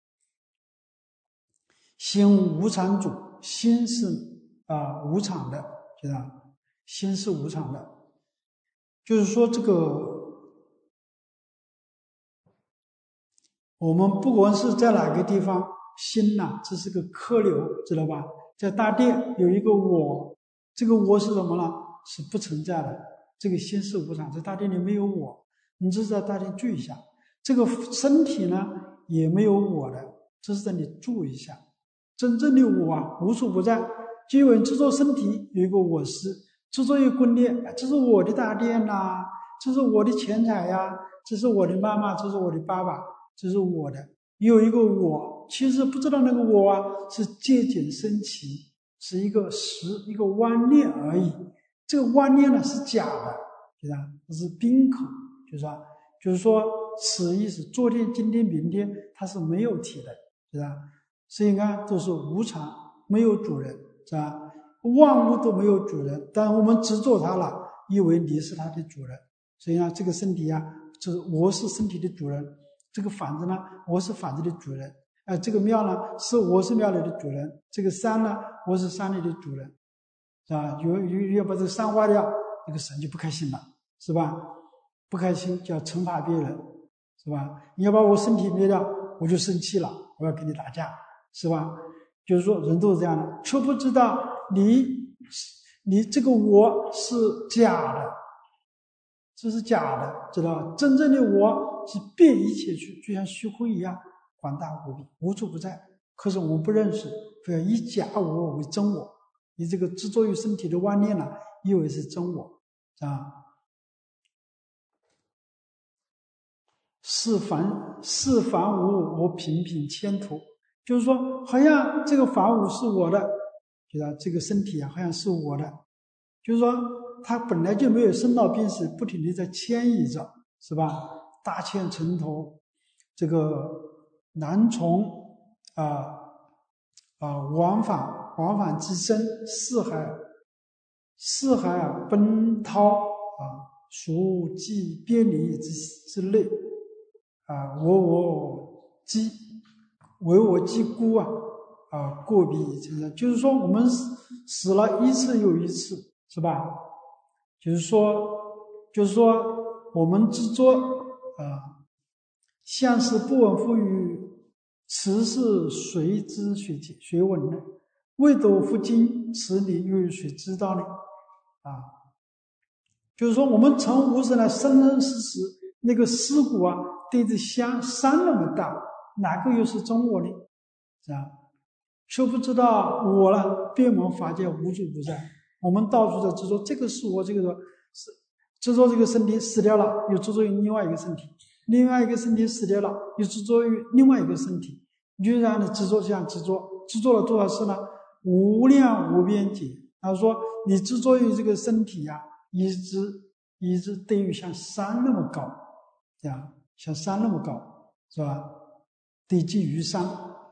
心无常主，心是啊、呃、无常的，知道吧？心是无常的，就是说这个。我们不管是在哪个地方，心呐、啊，这是个客流，知道吧？在大殿有一个我，这个我是什么呢？是不存在的。这个心是无常，在大殿里没有我，你只是在大殿住一下。这个身体呢，也没有我的，只是在你住一下。真正的我啊，无处不在。就因为制作身体有一个我师，制作一个宫殿，这是我的大殿呐、啊，这是我的钱财呀、啊，这是我的妈妈，这是我的爸爸。这是我的，有一个我，其实不知道那个我啊是借景生奇，是一个实一个妄念而已。这个妄念呢是假的，对吧？这是宾口，就是说，就是说此意是昨天、今天、明天，它是没有体的，对吧？所以看都是无常，没有主人，是吧？万物都没有主人，但我们执着它了，以为你是它的主人。所以呢，这个身体啊，就是我是身体的主人。这个房子呢，我是房子的主人；呃，这个庙呢，是我是庙里的主人；这个山呢，我是山里的主人，是吧？有有要把这个山挖掉，这个神就不开心了，是吧？不开心就要惩罚别人，是吧？你要把我身体灭掉，我就生气了，我要跟你打架，是吧？就是说，人都是这样的，却不知道你你这个我是假的。这是假的，知道吧？真正的我是遍一切处，就像虚空一样，广大无比，无处不在。可是我们不认识，非要以假我为真我，以这个执着于身体的妄念呢、啊，以为是真我，啊。是凡是凡无，我品品迁途，就是说，好像这个凡物是我的，觉得这个身体啊，好像是我的，就是说。它本来就没有生老病死，不停地在迁移着，是吧？大千城头，这个难从啊啊、呃呃、往返往返之身，四海四海啊奔涛啊，孰即别离之之类啊？我我即唯我即孤啊啊，过彼成生，就是说我们死死了一次又一次，是吧？就是说，就是说，我们执着啊，像是不闻不语，此事谁知谁谁闻呢？未斗夫经，此理又有谁知道呢？啊，就是说，我们从无始来生生世世，那个尸骨啊，对着香山那么大，哪个又是真我呢？是吧？却不知道我呢，遍满法界，无处不在。我们到处在执着，这个是我，这个是执着这个身体死掉了，又执着于另外一个身体，另外一个身体死掉了，又执着于另外一个身体，你就让你执着，这样执着，执着了多少次呢？无量无边界。他说你执着于这个身体呀、啊，一直一直等于像山那么高，这样像山那么高，是吧？地基于山，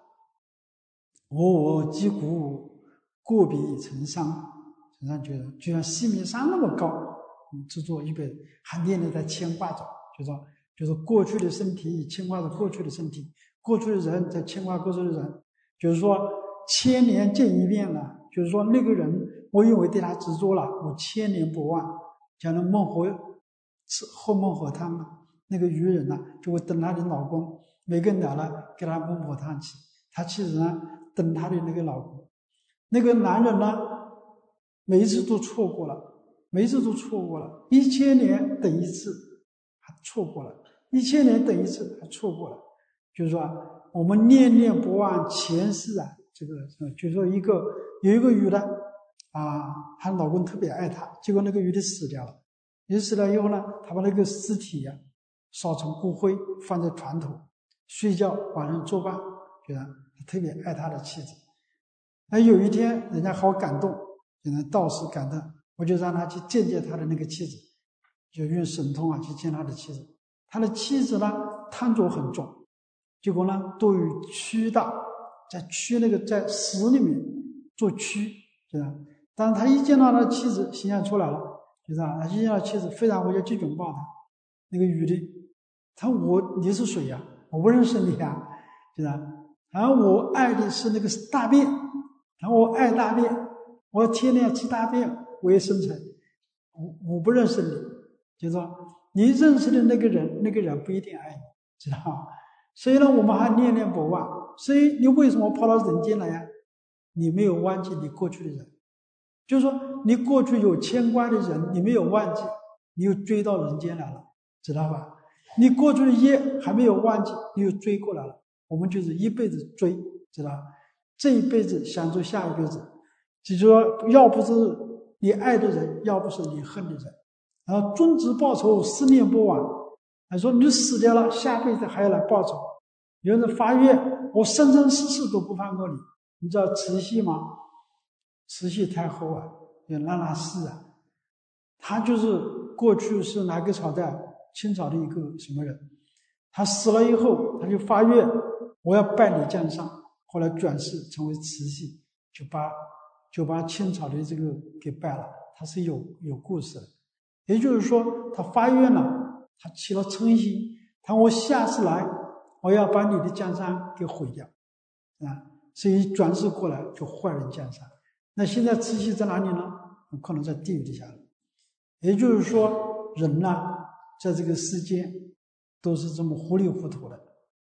我我击鼓，过彼成山。成山觉得就像西面山那么高，嗯，制作一个还念念在牵挂着，就说就是过去的身体牵挂着过去的身体，过去的人在牵挂过去的人，就是说千年见一面了。就是说那个人，我因为对他执着了，我千年不忘。讲的孟婆吃喝孟婆汤嘛，那个渔人呢、啊，就会等他的老公，每个人来了给他孟婆汤吃，他妻子呢等他的那个老公，那个男人呢每一次都错过了，每一次都错过了，一千年等一次还错过了，一千年等一次还错过了。就是说我们念念不忘前世啊，这个就是说一个有一个女的啊，她老公特别爱她，结果那个女的死掉了，女的死了以后呢，她把那个尸体呀、啊、烧成骨灰放在床头，睡觉晚上作伴，觉得特别爱他的妻子。那有一天人家好感动，有人道士感动，我就让他去见见他的那个妻子，就用神通啊去见他的妻子。他的妻子呢贪着很重，结果呢都有蛆大，在蛆那个在屎里面做蛆，对吧？但是他一见到他的妻子，形象出来了，就是啊，他一见到妻子非常回家去拥抱他。那个女的，他我你是谁呀、啊？我不认识你呀、啊，就是啊。然后我爱的是那个大便，然后我爱大便，我天天吃大便为生存，我我不认识你，就是说你认识的那个人，那个人不一定爱你，知道吗？所以呢，我们还念念不忘。所以你为什么跑到人间来呀？你没有忘记你过去的人，就是说你过去有牵挂的人，你没有忘记，你又追到人间来了，知道吧？你过去的业还没有忘记，你又追过来了。我们就是一辈子追，知道吧？这一辈子想着下一辈子，就是说要不是你爱的人，要不是你恨的人，然后遵职报仇，思念不忘。还说你死掉了，下辈子还要来报仇。有人发愿，我生生世世都不放过你。你知道慈禧吗？慈禧太后啊，有那那氏啊，他就是过去是哪个朝代？清朝的一个什么人？他死了以后，他就发愿，我要拜你江山。后来转世成为慈禧，就把就把清朝的这个给拜了。他是有有故事的，也就是说，他发愿了，他起了嗔心，他我下次来，我要把你的江山给毁掉啊！所以转世过来就坏人江山。那现在慈禧在哪里呢？可能在地狱底下了。也就是说，人呢，在这个世间都是这么糊里糊涂的。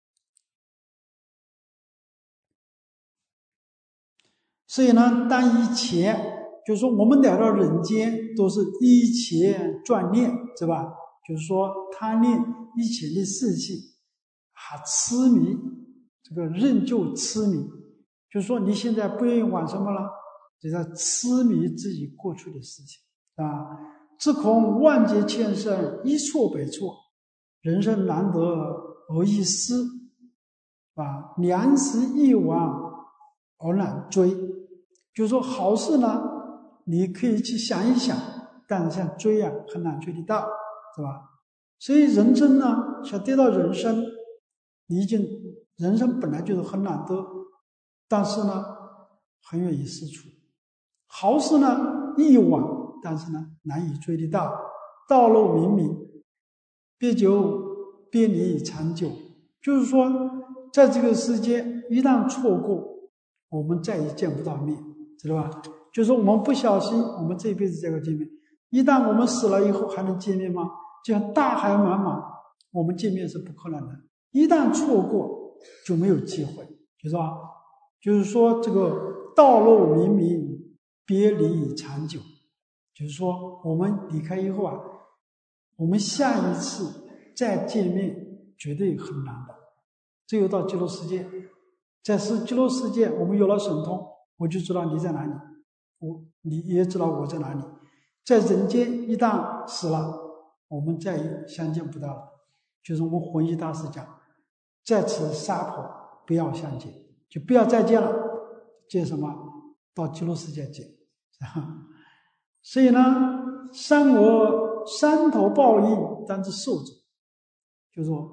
所以呢，当以前就是说我们来到人间都是以前转念，是吧？就是说贪恋以前的事情，还痴迷，这个仍旧痴迷。就是说你现在不愿意玩什么了，就在痴迷自己过去的事情啊。只恐万劫千生，一错百错，人生难得而易失，啊，良时一往而难追。就是说好事呢，你可以去想一想，但是像追啊，很难追得到，是吧？所以人生呢，想得到人生，你已经人生本来就是很难得，但是呢，很容易失处。好事呢，一往，但是呢，难以追得到。道路冥冥，别久别离长久。就是说，在这个世界，一旦错过，我们再也见不到面，知道吧？就是我们不小心，我们这一辈子才会见面。一旦我们死了以后，还能见面吗？就像大海茫茫，我们见面是不可能的。一旦错过，就没有机会，就是吧？就是说，这个道路冥冥，别离长久。就是说，我们离开以后啊，我们下一次再见面绝对很难的。只有到极乐世界，在是极乐世界，我们有了神通，我就知道你在哪里，我你也知道我在哪里。在人间一旦死了，我们再也相见不到了。就是我们弘一大师讲，在此娑婆不要相见，就不要再见了，见什么？到极乐世界见。所以呢，善恶三头报应，当知受者。就是说，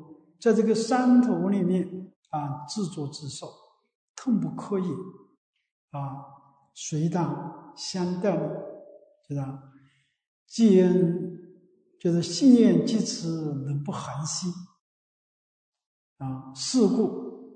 在这个山头里面啊，自作自受，痛不可言啊，随当相待，就是既就是心愿积持，能不寒心啊？是故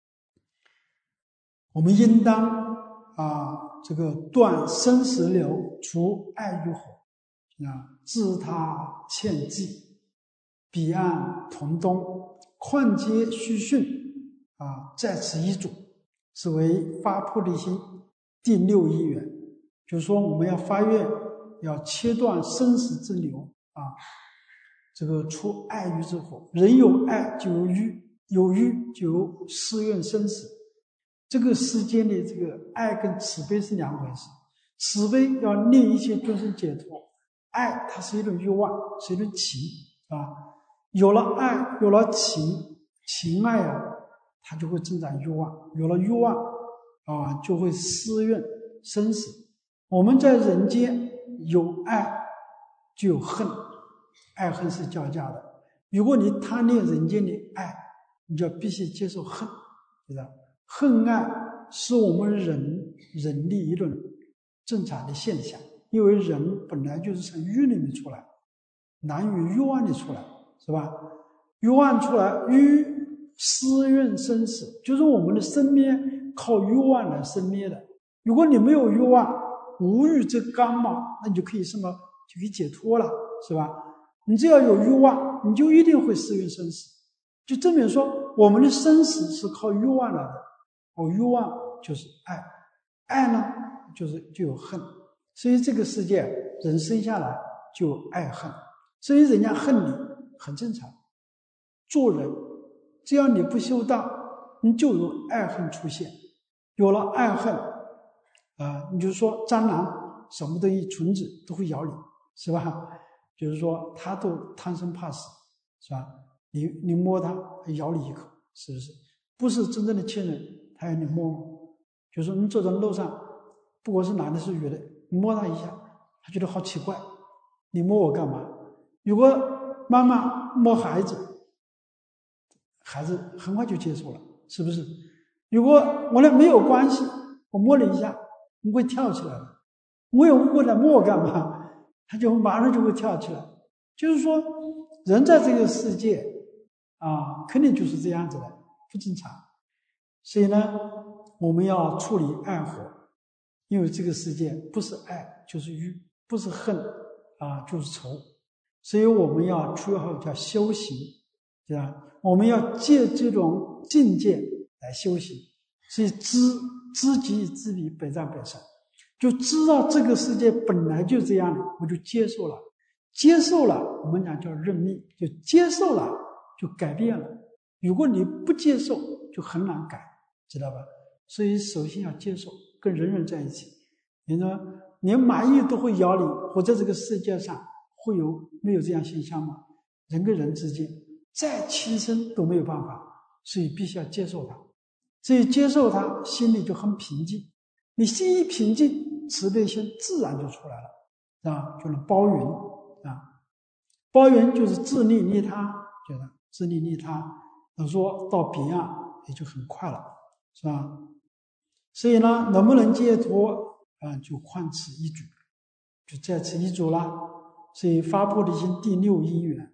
我们应当啊，这个断生死流，除爱欲火啊，自他欠济，彼岸同东，况皆虚训啊，在此一组，是为发菩提心第六因缘。就是说，我们要发愿，要切断生死之流啊，这个除爱欲之火。人有爱就有欲，有欲就有誓愿生死。这个世间的这个爱跟慈悲是两回事。慈悲要令一切众生解脱，爱它是一种欲望，是一种情啊。有了爱，有了情，情爱啊，它就会增长欲望，有了欲望啊，就会誓愿生死。我们在人间有爱就有恨，爱恨是交加的。如果你贪恋人间的爱，你就必须接受恨，对吧？恨爱是我们人人的一种正常的现象，因为人本来就是从欲里面出来，难于欲望里出来，是吧？欲望出来，欲誓愿生死，就是我们的生灭靠欲望来生灭的。如果你没有欲望，无欲则刚嘛，那你就可以什么就可以解脱了，是吧？你只要有欲望，你就一定会誓愿生死，就证明说我们的生死是靠欲望来的。哦，欲望就是爱，爱呢就是就有恨，所以这个世界人生下来就有爱恨，所以人家恨你很正常。做人只要你不修道，你就有爱恨出现，有了爱恨啊，你就说蟑螂什么东西虫子都会咬你，是吧？就是说它都贪生怕死，是吧？你你摸它，它咬你一口，是不是？不是真正的亲人，他要你摸，就是说你走在路上，不管是男的是女的，你摸他一下，他觉得好奇怪，你摸我干嘛？如果妈妈摸孩子，孩子很快就接受了，是不是？如果我俩没有关系，我摸了一下，你会跳起来的。我有过来摸我干嘛？他就马上就会跳起来。就是说，人在这个世界啊，肯定就是这样子的，不正常。所以呢，我们要处理爱火，因为这个世界不是爱就是欲，不是恨啊就是仇，所以我们要出号叫修行，对吧？我们要借这种境界来修行，所以知知己知彼，百战百胜，就知道这个世界本来就这样的，我就接受了，接受了，我们讲叫认命，就接受了就改变了。如果你不接受，就很难改，知道吧？所以首先要接受，跟人人在一起。你说连蚂蚁都会咬你，活在这个世界上会有没有这样现象吗？人跟人之间再亲生都没有办法，所以必须要接受它。所以接受它，心里就很平静。你心一平静，慈悲心自然就出来了，啊，就能包云啊。包云就是自利利他，就是自利利他。能说到彼岸也就很快了，是吧？所以呢，能不能解脱啊，就况此一举，就在此一组了。所以发菩提心第六因缘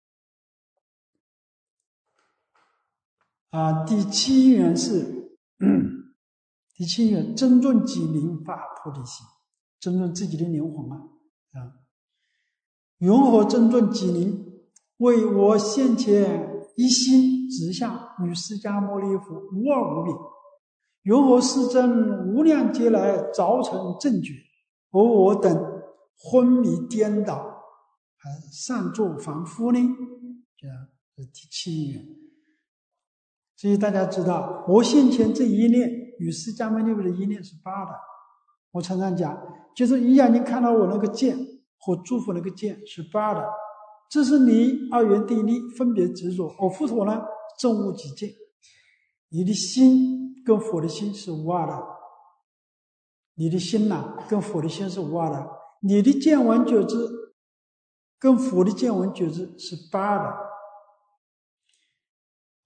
啊，第七因缘是第七因缘尊重己灵发菩提心，尊重自己的灵魂啊啊！云何尊重己灵？为我现前一心直向与释迦牟尼佛无二无别，云何世尊无量劫来早成正觉，而我等昏迷颠倒，还擅作凡夫呢？这是第七因缘。所以大家知道，我现前这一念与释迦牟尼佛的一念是八的。我常常讲，就是一眼睛看到我那个见或祝福那个见是八的。这是你二元对立分别执着，而佛陀呢正悟己见。你的心跟佛的心是无二的，你的心呐、啊、跟佛的心是无二的，你的见闻觉知跟佛的见闻觉知是八的。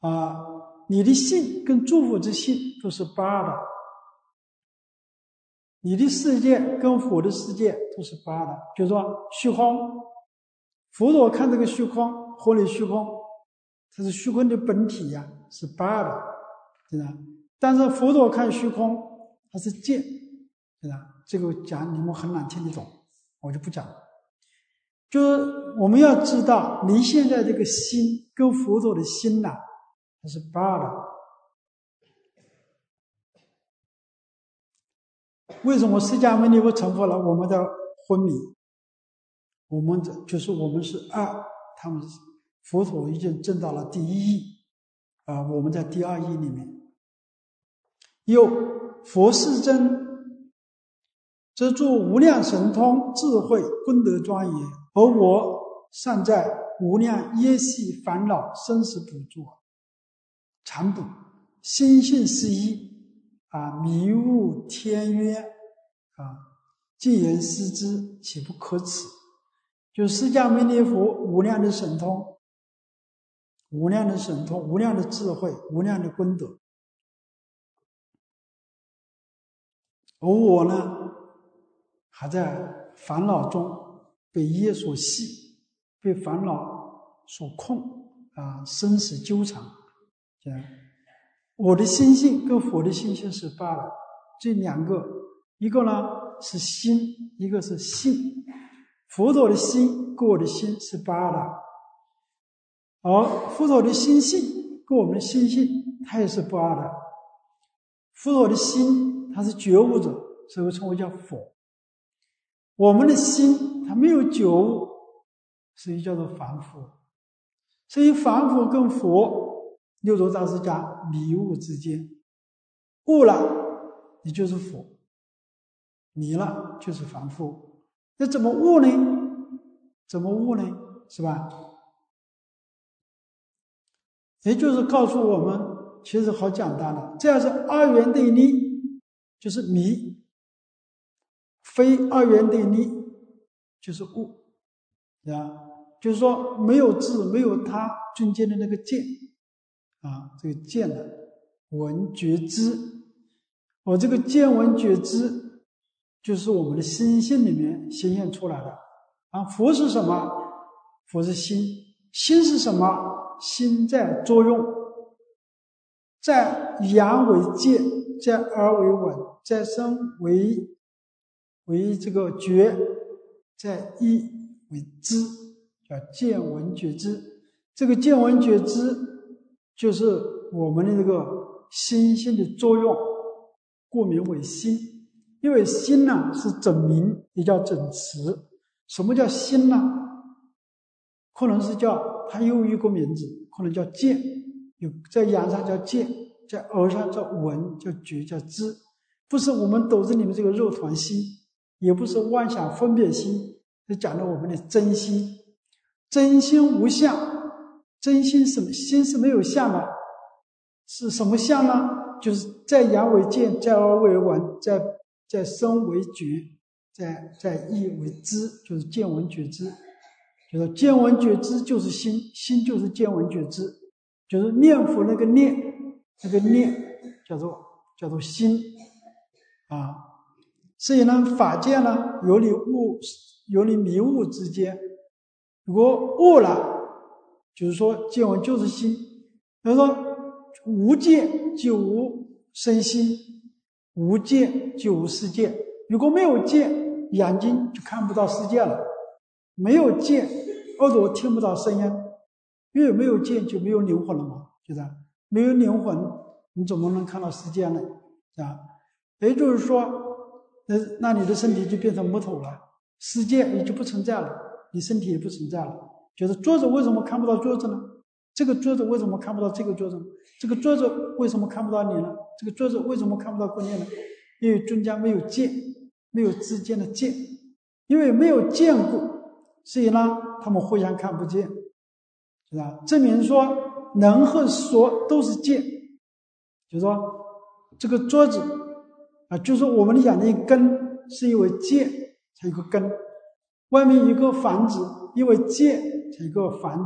啊，你的信跟祝福之信都是不二的，你的世界跟佛的世界都是不二的。就是说虚空，佛陀看这个虚空，合理虚空，它是虚空的本体呀、啊，是不二的，对吧？但是佛陀看虚空，它是见，对吧？这个讲你们很难听得懂，我就不讲了。就是我们要知道，你现在这个心跟佛陀的心呐、啊，它是不二的。为什么释迦牟尼佛成佛了，我们的昏迷？我们的就是我们是二，他们佛陀已经证到了第一义，啊、呃，我们在第二义里面。又佛世真，则诸无量神通智慧功德庄严，而我尚在无量业系烦恼生死补助常补，心性是一啊，迷悟天渊啊，尽言思之，岂不可耻？就释迦牟尼佛无量的神通，无量的神通，无量的智慧，无量的功德。而我呢，还在烦恼中被业所系，被烦恼所控啊，生死纠缠。我的心性跟佛的心性是不二的，这两个，一个呢是心，一个是性。佛陀的心跟我的心是不二的，而佛陀的心性跟我们的心性，它也是不二的。佛陀的心，它是觉悟者，所以称为叫佛。我们的心，它没有觉悟，所以叫做凡夫。所以凡夫跟佛，六祖大师讲迷悟之间，悟了你就是佛，迷了就是凡夫。那怎么悟呢？怎么悟呢？是吧？也就是告诉我们，其实好简单的，这样是二元对立，就是迷；非二元对立，就是悟。啊，就是说没有智，没有他中间的那个见啊，这个见的闻觉知，我这个见闻觉知。就是我们的心性里面显现出来的啊。佛是什么？佛是心。心是什么？心在作用，在言为见，在耳为闻，在身为为这个觉，在意为知，叫见闻觉知。这个见闻觉知就是我们的这个心性的作用，故名为心。因为心呢、啊、是整名，也叫整词。什么叫心呢？可能是叫它有一个名字，可能叫见，有在眼上叫见，在耳上叫闻，叫觉，叫知。不是我们斗子里面这个肉团心，也不是妄想分别心，是讲的我们的真心。真心无相，真心什么？心是没有相的，是什么相呢？就是在眼为见，在耳为闻，在在身为觉，在在意为知，就是见闻觉知。就是见闻觉知就是心，心就是见闻觉知，就是念佛那个念，那个念叫做叫做心啊。所以呢，法界呢有你悟有你迷悟之间，如果悟了，就是说见闻就是心。比如说无见就无身心，无见就无世界。如果没有见，眼睛就看不到世界了；没有见，耳朵听不到声音。因为没有见就没有灵魂了嘛，就是没有灵魂，你怎么能看到世界呢？啊，也就是说，那那你的身体就变成木头了，世界也就不存在了，你身体也不存在了。就是桌子为什么看不到桌子呢？这个桌子为什么看不到这个桌子呢？这个桌子为什么看不到你呢？这个桌子为什么看不到姑娘呢？因为中间没有见，没有之间的见，因为没有见过，所以呢，他们互相看不见，是吧？证明说人和所都是见，就是说这个桌子啊，就是说我们的眼睛根是因为见才有个根，外面有个房子，因为见才有个房子，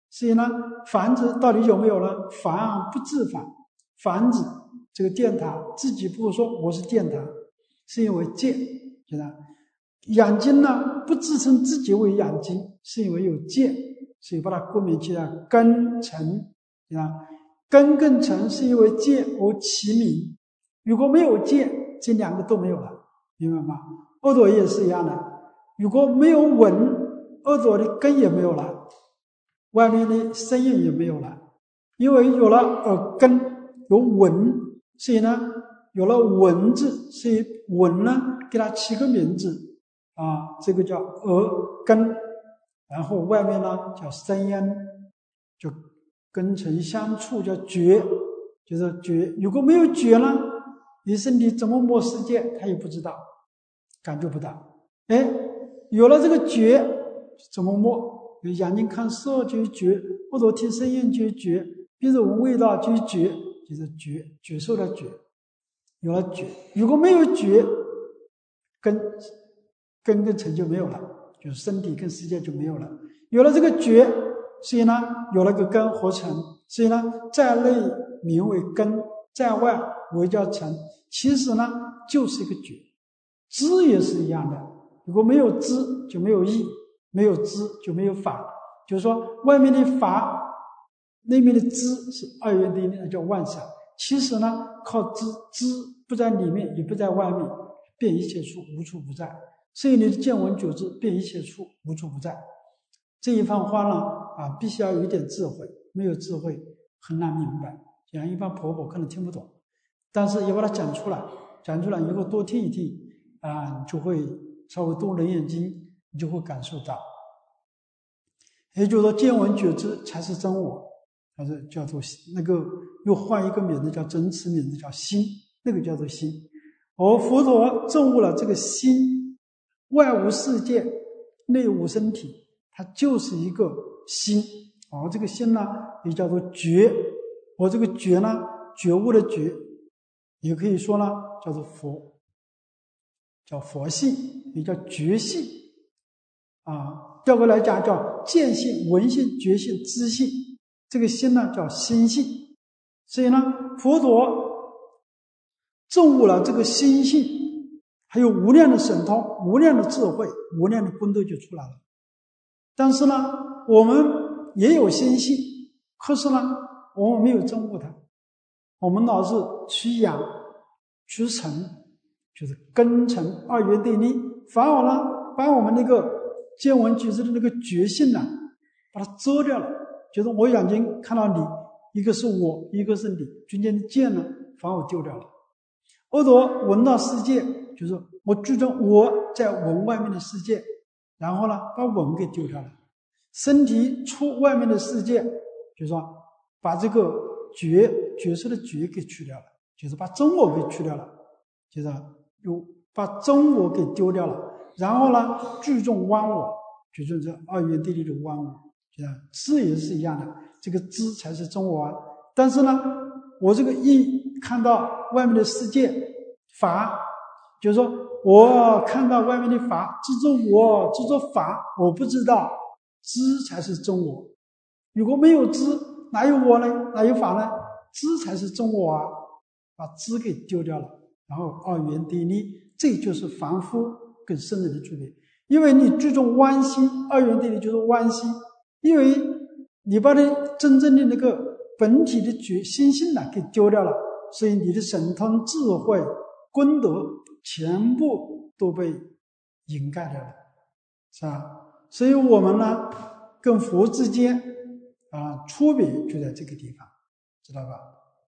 所以呢，房子到底有没有呢？房不自房，房子这个电塔自己不说我是电塔，是因为见，知道？眼睛呢不自称自己为眼睛，是因为有见，所以把它冠名起来根尘，知道？根跟尘是因为见而其名，如果没有见，这两个都没有了，明白吗？耳朵也是一样的，如果没有闻，耳朵的根也没有了，外面的声音也没有了，因为有了耳根，有闻，所以呢有了闻字，所以闻呢给它起个名字啊，这个叫耳根，然后外面呢叫声音，就根尘相触叫觉，就是觉。如果没有觉呢，你身体怎么摸世界他也不知道，感觉不到。哎，有了这个觉怎么摸？有眼睛看色就有觉，耳朵听声音就有觉，鼻子闻味道就有觉，就是觉，觉受的觉。有了觉，如果没有觉，根根跟尘就没有了，就是身体跟世界就没有了。有了这个觉，所以呢有了个根和尘，所以呢在内名为根，在外为叫尘，其实呢就是一个觉。知也是一样的，如果没有知就没有义，没有知就没有法，就是说外面的法，内面的知是二元对立，叫万法。其实呢靠知，知不在里面也不在外面，遍一切处无处不在，所以你的见闻觉知遍一切处无处不在。这一番话呢啊，必须要有一点智慧，没有智慧很难明白，讲一般婆婆可能听不懂，但是要把它讲出来，讲出来以后多听一听啊，就会稍微多人眼睛，你就会感受到。也就是说见闻觉知才是真我，还是叫做那个又换一个名字叫真词，名字叫心，那个叫做心。而佛陀证悟了这个心，外无世界，内无身体，它就是一个心。而这个心呢也叫做觉，而这个觉呢觉悟的觉，也可以说呢叫做佛，叫佛性，也叫觉性啊。调过来讲叫见性、闻性、觉性、知性，这个心呢叫心性。所以呢佛陀证悟了这个心性，还有无量的神通、无量的智慧、无量的功德就出来了。但是呢我们也有心性，可是呢我们没有证悟它，我们老是去养去成，就是根尘二元对立，反而呢把我们那个见闻觉知的那个觉性呢把它遮掉了，就是我眼睛看到你，一个是我，一个是你，中间的见呢反而丢掉了。耳朵闻到世界，就是我注重我在闻外面的世界，然后呢把闻给丢掉了。身体出外面的世界，就是说把这个觉觉受的觉给去掉了，就是把真我给去掉了，就是有把真我给丢掉了。然后呢聚众忘我，聚众这二元对立的忘我，就是知也是一样的，这个知才是真我啊。但是呢我这个意看到外面的世界法，就是说我看到外面的法，知作我，知作法，我不知道，知才是真我。如果没有知，哪有我呢？哪有法呢？知才是真我啊，把知给丢掉了，然后二元对立，这就是凡夫跟圣人的区别。因为你注重弯心，二元对立就是弯心，因为你把你真正的那个本体的觉心性呢给丢掉了，所以你的神通智慧功德全部都被掩盖掉了，是吧？所以我们呢跟佛之间啊区别就在这个地方，知道吧？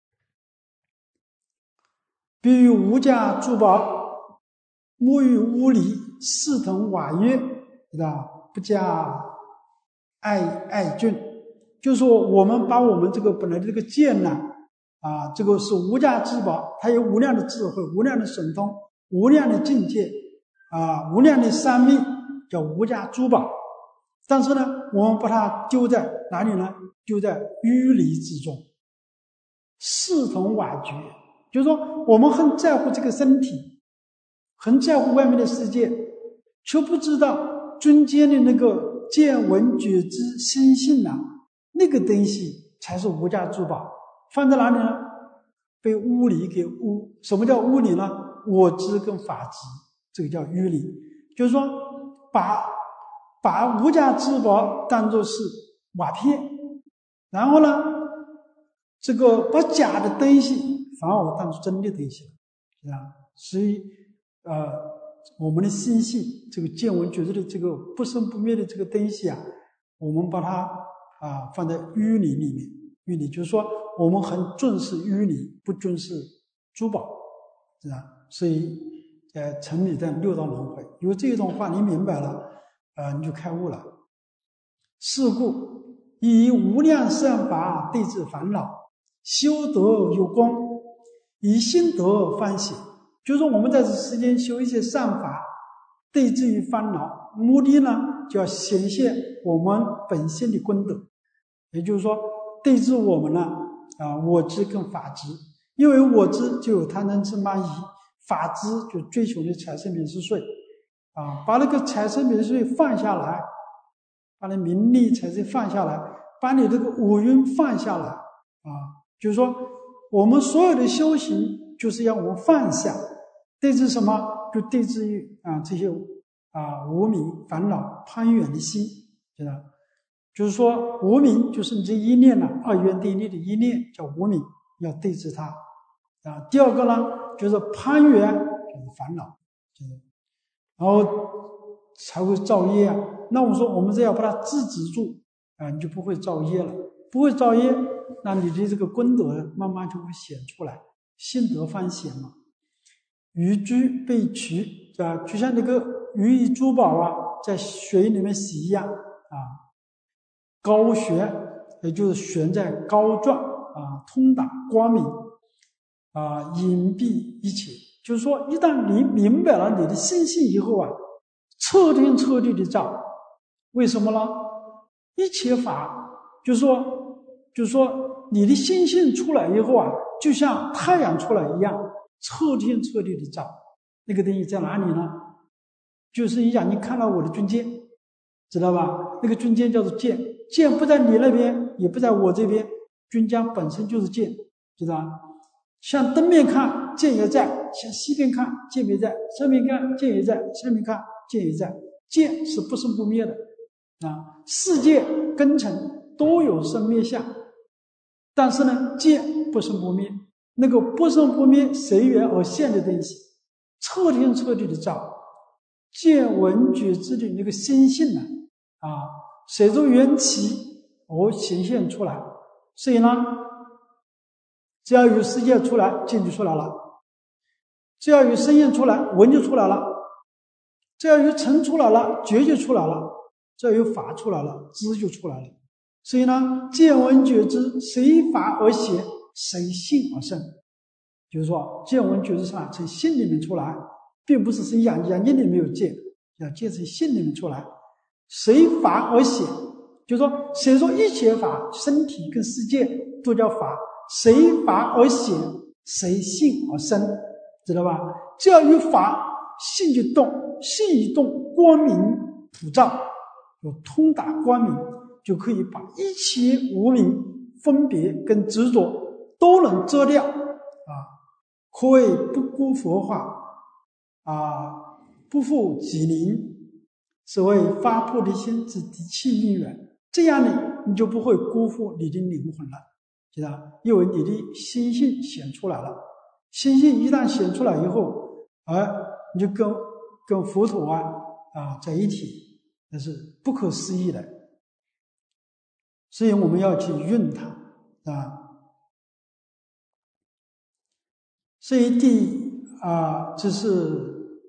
比如无价珠宝，沐浴屋里，四腾瓦岳，知道不加爱爱俊，就是说我们把我们这个本来的这个剑呢啊，这个是无价之宝，它有无量的智慧、无量的神通、无量的境界啊，无量的三昧，叫无价珠宝。但是呢我们把它丢在哪里呢？丢在淤泥之中，视同瓦绝，就是说我们很在乎这个身体，很在乎外面的世界，却不知道中间的那个见闻觉知心性啊， 那个东西才是无价之宝。放在哪里呢？被物理给污。什么叫物理呢？我执跟法执，这个叫愚理。就是说把把无价之宝当作是瓦片，然后呢这个把假的东西反而当作真的东西，是吧？所以呃我们的心性，这个见闻觉知的这个不生不灭的这个东西啊，我们把它啊放在愚理里面。愚理就是说我们很重视愚理，不重视珠宝，是吧？所以呃沉迷在六道轮回。因为这一段话你明白了，呃你就开悟了。是故以无量善法对治烦恼，修得有功，以心得欢喜。就是说我们在这世间修一些善法，对治于烦恼，目的呢就要显现我们本性的功德，也就是说对治我们呢啊我执跟法执。因为我执就有贪嗔痴慢疑，法执就追求的财色名食睡啊，把那个财色名食睡放下来，把你名利财色放下来，把你这个五蕴放下来啊，就是说我们所有的修行就是要我们放下，对治什么？就对治于啊这些啊无明烦恼攀缘的心，知道？就是说无明就是你这一念呢、啊，二元对立的一念叫无明，要对治它啊。第二个呢就是攀缘，就是烦恼，就是然后才会造业啊。那我们说我们这要把它制止住啊，你就不会造业了。不会造业，那你的这个功德慢慢就会显出来，心得欢显嘛。鱼居被渠啊，就像那个鱼与珠宝啊，在水里面洗一样啊。高悬，也就是悬在高状啊，通达光明啊，隐蔽一切。就是说，一旦你明白了你的心性以后啊，彻底彻底的照。为什么呢？一切法，就是说，就是说，你的心性出来以后啊，就像太阳出来一样，彻底彻底的照。那个东西在哪里呢？就是一样，你看到我的军舰，知道吧？那个军舰叫做剑，剑不在你那边，也不在我这边，军舰本身就是剑，知道吧？向东面看，剑也在；向西边看，剑也在；上面看，剑也在；下面看，剑也在。剑是不生不灭的啊，世界根尘都有生灭相，但是呢，剑不生不灭。那个不生不灭随缘而现的东西，彻底彻底的照。见闻觉知的那个心性呢，啊，随着缘起而显现出来。所以呢，只要有世界出来，见就出来了；只要有声音出来，闻就出来了；只要有尘出来了，觉就出来了；只要有法出来了，知就出来了。所以呢，见闻觉知随法而显，随性而生。就是说，见闻觉知上从心里面出来，并不是从眼眼睛里面有见，要见从心里面出来，随法而显。就是说，谁说一切法，身体跟世界都叫法，随法而显，随性而生，知道吧？只要有法，性就动，性一动，光明普照，有通达光明，就可以把一切无明、分别跟执着都能遮掉啊，可谓不辜佛法啊，不负己灵，所谓发菩提心之第七因缘。这样呢，你就不会辜负你的灵魂了，知道？因为你的心性显出来了，心性一旦显出来以后，而你就跟跟佛陀啊啊在一起，那是不可思议的。所以我们要去运它啊。所以第啊，这是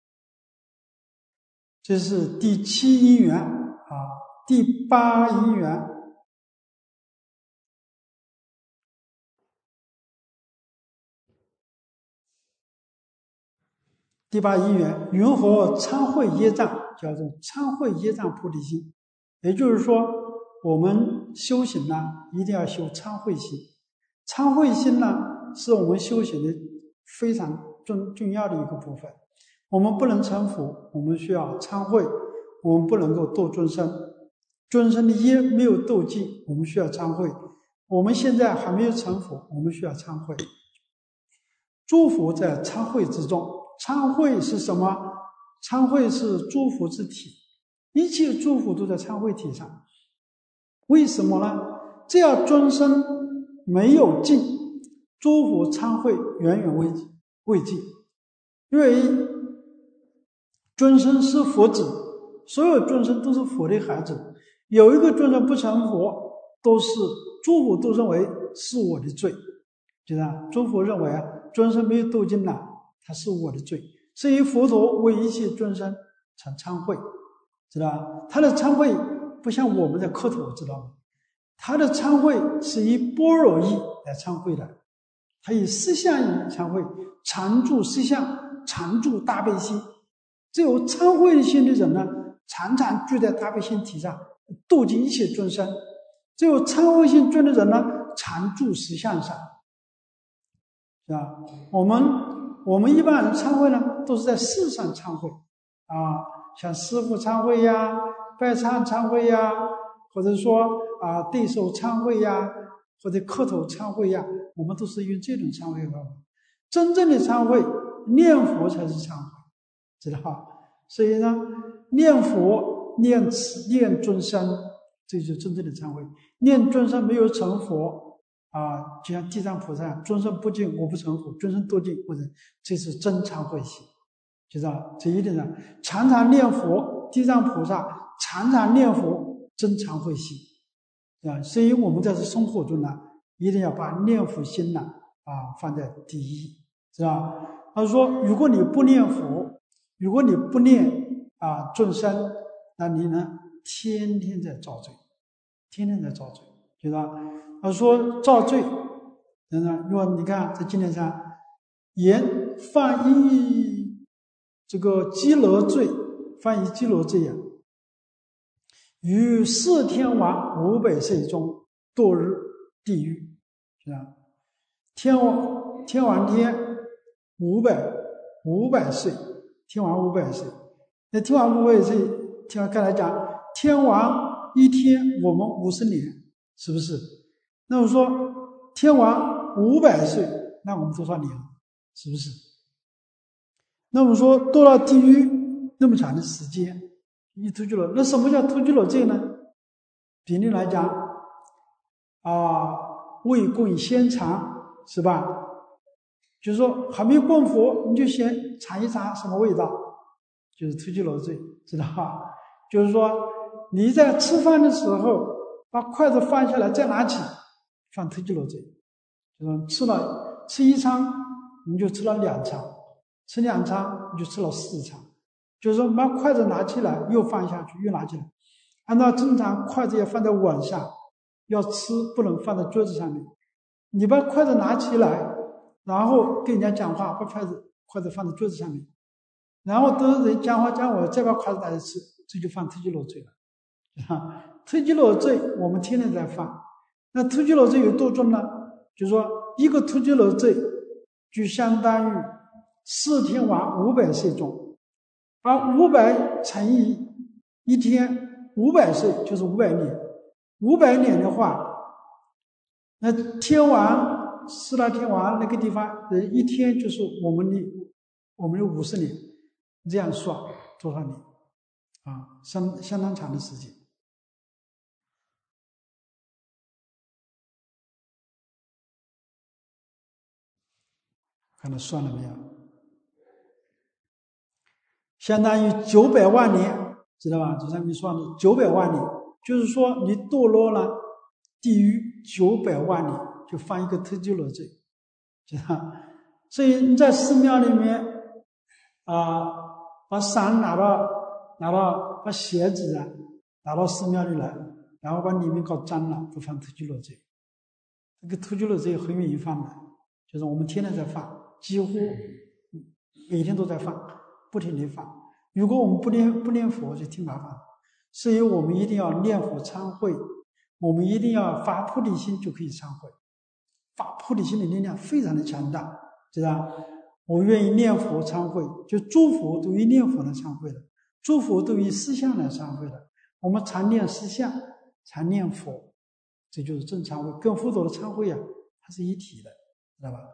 这是第七因缘啊。第八因缘，第八因缘，云何参会业障？叫做参会业障菩提心。也就是说，我们修行呢，一定要修参会心。参会心呢，是我们修行的非常重重要的一个部分。我们不能成佛，我们需要参会；我们不能够度众生。 众生的业没有度尽，我们需要忏悔。我们现在还没有成佛，我们需要忏悔。诸佛在忏悔之中，忏悔是什么？忏悔是诸佛之体，一切诸佛都在忏悔体上。为什么呢？只要众生没有尽，诸佛忏悔远远未未尽。因为众生是佛子，所有众生都是佛的孩子，有一个众生不成佛，都是诸佛都认为是我的罪，知道吧？诸佛认为啊，众生没有度尽了，他是我的罪，所以佛陀为一切众生常忏悔，知道吧？他的忏悔不像我们的磕头，知道吗？他的忏悔是以般若意来忏悔的，他以实相意忏悔，常住实相，常住大悲心。只有忏悔的心的人呢，常常聚在大悲心体上，度尽一切众生。只有忏悔心重的人呢，常住实相上，是吧？我们我们一般人忏悔呢，都是在事上忏悔啊，像师父忏悔呀，拜忏忏悔呀，或者说啊对手忏悔呀，或者磕头忏悔呀，我们都是用这种忏悔方法。真正的忏悔，念佛才是忏悔，知道吧？所以呢，念佛、念慈、念众生，这就是真正的忏悔。念众生没有成佛啊，就像地藏菩萨，众生不净我不成佛，众生多净或者，这是真忏悔心，知道这一点上，常常念佛，地藏菩萨常常念佛，真忏悔心啊。所以我们在这生活中呢，一定要把念佛心呢啊放在第一，知道？他说，如果你不念佛，如果你不念啊众生，那你呢天天在造罪，天天在造罪，知道？他说造罪，如果你看在经典上，言犯一这个积罗罪，犯一积罗罪呀，于四天王五百岁中堕入地狱，是吧？天王天王天五百五百岁，天王五百岁，那天王五百岁，天王刚才讲，天王一天我们五十年，是不是？那我说天王五百岁，那我们多少年？是不是？那我们说堕到地狱那么长的时间，一突击了，那什么叫突击了罪呢？比例来讲啊，未供先尝，是吧？就是说还没有供佛，你就先尝一尝什么味道，就是突击了罪，知道吧？就是说你在吃饭的时候把筷子放下来再拿起，犯突击了罪。就是吃了吃一餐你就吃了两餐，吃两餐你就吃了四餐，就是说把筷子拿起来又放下去又拿起来，按照正常筷子要放在碗上，要吃不能放在桌子上面。你把筷子拿起来，然后跟人家讲话，把筷子筷子放在桌子上面，然后都是人讲话讲我再把筷子拿来吃，这就犯突击了罪了啊！突击了罪我们天天在犯，那突击了罪有多重呢？就是说一个突击了罪就相当于四天王五百岁重，把五百乘以一天，五百岁就是五百年，五百年的话，那天王四大天王那个地方一天就是我们的我们的五十年，这样算多少年啊？相相当长的时间。看到算了没有？相当于九百万年，知道吧？这上面算的九百万年，就是说你堕落了地狱九百万年，就犯一个突击了罪，知道？所以你在寺庙里面啊，把伞拿到拿到把鞋子啊拿到寺庙里来，然后把里面搞脏了，就犯突击了罪。这个突击了罪很容易犯的，就是我们天天在犯。几乎每天都在犯，不停地犯。如果我们不念不念佛，就挺麻烦的。所以我们一定要念佛忏悔，我们一定要发菩提心就可以忏悔。发菩提心的力量非常的强大，知道？我愿意念佛忏悔，就诸佛都以念佛来忏悔的，诸佛都以思想来忏悔的。 我们常念实相，常念佛，这就是正忏悔，跟佛陀的忏悔啊，它是一体的，知道吧？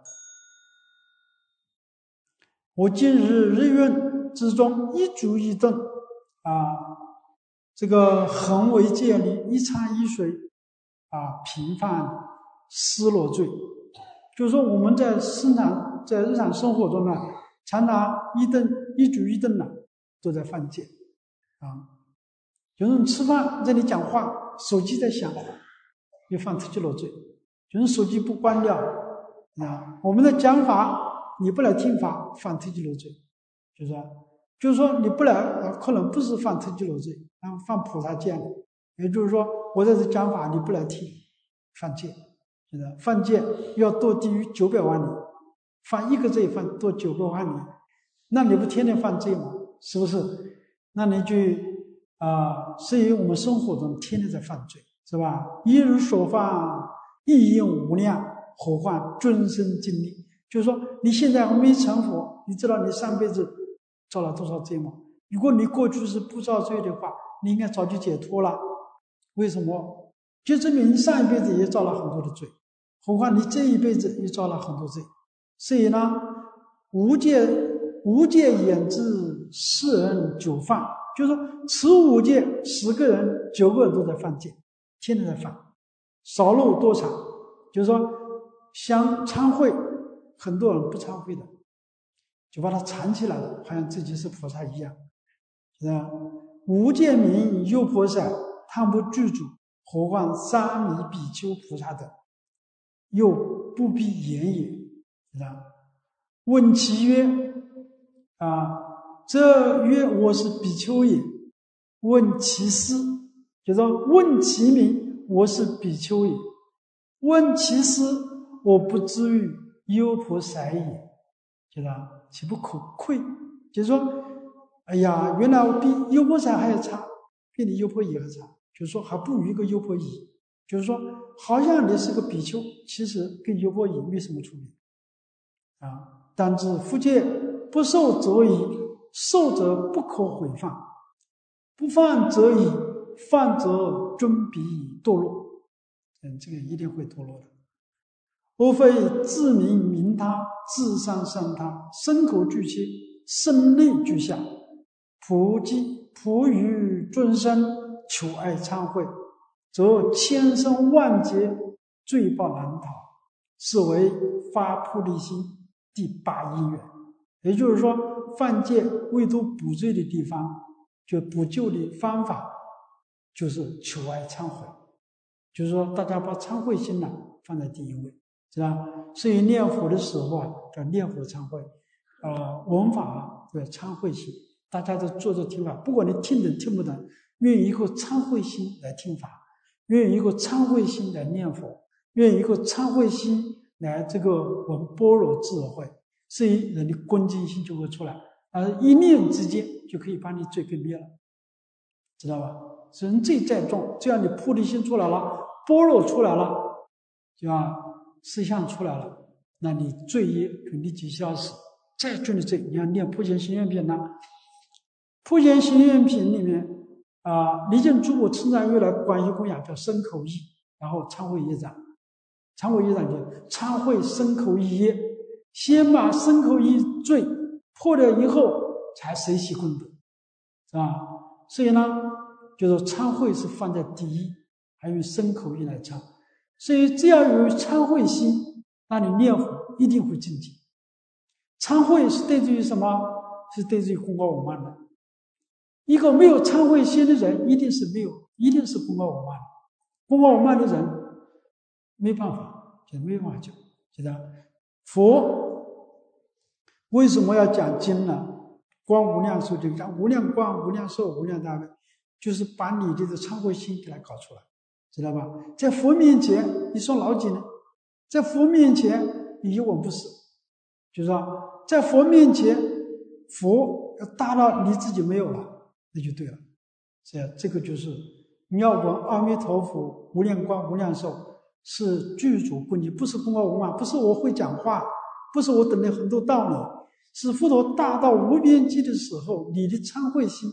我今日日运之中，一足一动啊，这个恒为戒律，一餐一水啊，平犯失落罪。就是说我们在生产在日常生活中呢，常常一顿一举一动呢都在犯戒啊。就是你吃饭这里讲话，手机在响，就犯特拘罗罪。就是手机不关掉啊，我们的讲法你不来听法，犯特拘罗罪。就是说就是说你不来，可能不是犯特拘罗罪，然后犯菩萨戒。也就是说我在这讲法你不来听，犯戒。就是犯戒要堕地狱九百万里，犯一个罪犯堕九百万里，那你不天天犯罪吗？是不是？那你就啊，所以我们生活中天天在犯罪，是吧？一日所犯，亦应无量，何况终生经历。就是说你现在还没成佛，你知道你上辈子造了多少罪吗？如果你过去是不造罪的话，你应该早就解脱了。为什么？就证明你上一辈子也造了很多的罪，何况你这一辈子也造了很多罪。所以呢，无戒无戒演制世人九犯，就是说持五戒十个人九个人都在犯戒，天天在犯。少漏多忏，就是说想忏悔，很多人不忏悔的，就把它藏起来了，好像自己是菩萨一样。是吧？无戒名优婆塞，贪不具足，何况沙弥比丘菩萨等，又不必言也。是吧？问其曰：啊，这曰我是比丘也。问其师，就说问其名，我是比丘也。问其师，我不至于优婆塞也。觉得岂不可愧？就是说，哎呀，原来我比优婆塞还要差，比你优婆夷还差，就是说还不如一个优婆夷。就是说，好像你是个比丘，其实跟优婆夷没什么区别啊。但知夫戒不受则已，受则不可毁犯，不犯则已，犯则终必堕落。嗯，这个一定会堕落的。无非自明明他，自上伤他，身口俱切，身内俱下，普及普于众生，求爱忏悔，则千生万劫罪报难逃，是为发菩提心第八因缘。也就是说，犯戒唯独补罪的地方，就补救的方法就是求爱忏悔。就是说大家把忏悔心呢放在第一位，是吧？所以念佛的时候啊，叫念佛忏悔，呃，闻法啊叫忏悔心。大家都坐着听法，不管你听懂听不懂，愿意一个忏悔心来听法，愿意一个忏悔心来念佛，愿意一个忏悔心来这个闻般若智慧，所以人的恭敬心就会出来，而一念之间就可以把你罪给灭了，知道吧？人罪再重，只要你菩提心出来了，般若出来了，就吧？实相出来了，那你罪业就立即消失。再重的罪，你要念普贤行愿品呢。普贤行愿品里面啊，离境诸佛称赞月来观音供养叫身口意，然后忏悔业障。忏悔业障就忏悔身口意业，先把身口意罪破了以后，才随喜功德，是吧？所以呢，就是忏悔是放在第一，还用身口意来忏。所以只要有忏悔心，那你念佛一定会精进。忏悔是对于什么？是对于功高我慢的。一个没有忏悔心的人，一定是没有，一定是功高我慢的。功高我慢的人没办法，就没办法救。记得佛为什么要讲经呢？观无量寿就讲无量观、无量寿、无量大悲，就是把你的忏悔心给它搞出来，知道吧？在佛面前，你说老几呢？在佛面前，你一文不值，就是说，在佛面前，佛要大到你自己没有了，那就对了。这这个就是你要闻阿弥陀佛无量光无量寿，是具足恭敬，不是功高我慢，不是我会讲话，不是我懂得很多道理，是佛陀大到无边际的时候，你的忏悔心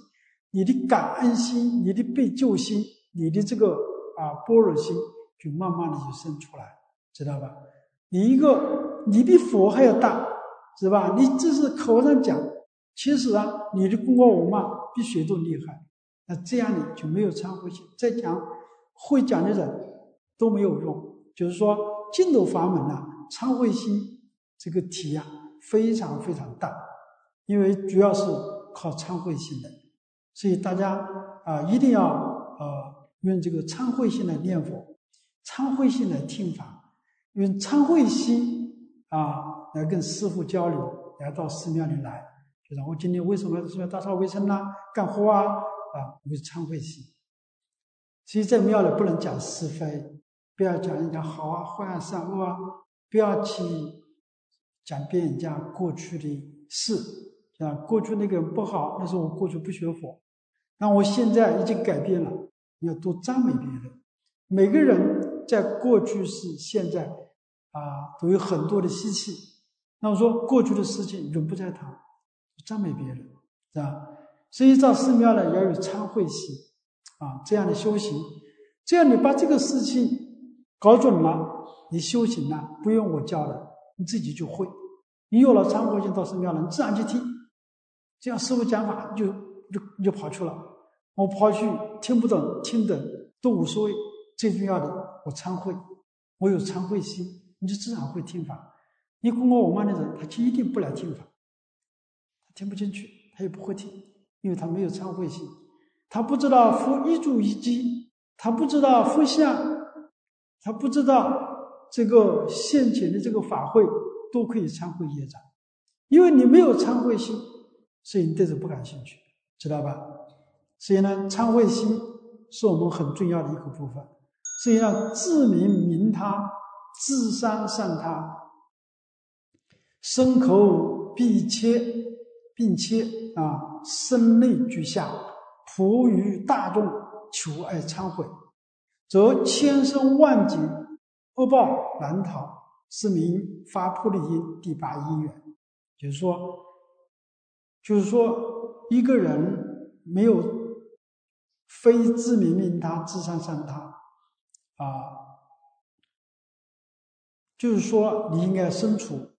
你的感恩心、你的被救心、你的这个啊般若心，就慢慢的就生出来，知道吧？你一个你比佛还要大，是吧？你这是口上讲，其实啊，你的功高我慢比谁都厉害。那这样你就没有忏悔心，再讲会讲的人都没有用。就是说，净土法门啊，忏悔心这个题啊，非常非常大，因为主要是靠忏悔心的，所以大家啊、呃、一定要呃用这个忏悔心来念佛，忏悔心来听法，用忏悔心啊来跟师父交流，来到寺庙里来，就说我今天为什么寺庙打扫卫生啊，干活啊啊，为忏悔心。所以在庙里不能讲是非，不要讲人家好啊、坏啊、善恶啊，不要去讲别人家过去的事，啊，过去那个人不好，那是我过去不学佛，那我现在已经改变了，你要多赞美别人。每个人在过去是现在啊，都有很多的习气。那我说过去的事情永不再谈，赞美别人，是吧？所以到寺庙呢，要有忏悔心啊，这样的修行，这样你把这个事情搞准了，你修行了，不用我教了，你自己就会。你有了忏悔心到寺庙了，你自然去听，这样师父讲法就就你就跑去了。我跑去听不懂听懂都无所谓，最重要的我忏悔，我有忏悔心，你就自然会听法。你功高我慢的人，他就一定不来听法，他听不进去，他也不会听，因为他没有忏悔心，他不知道佛一住一机，他不知道佛像，他不知道这个现前的这个法会都可以忏悔业障，因为你没有忏悔心，所以你对这不感兴趣，知道吧？所以呢，忏悔心是我们很重要的一个部分，所以要自明明他，自善善他，身口必切并切啊，身内俱下，普于大众，求爱忏悔，则千生万劫恶报难逃，是名发菩提心第八因缘。就是说，就是说，一个人没有非自明明他，自善善他啊，就是说，你应该生出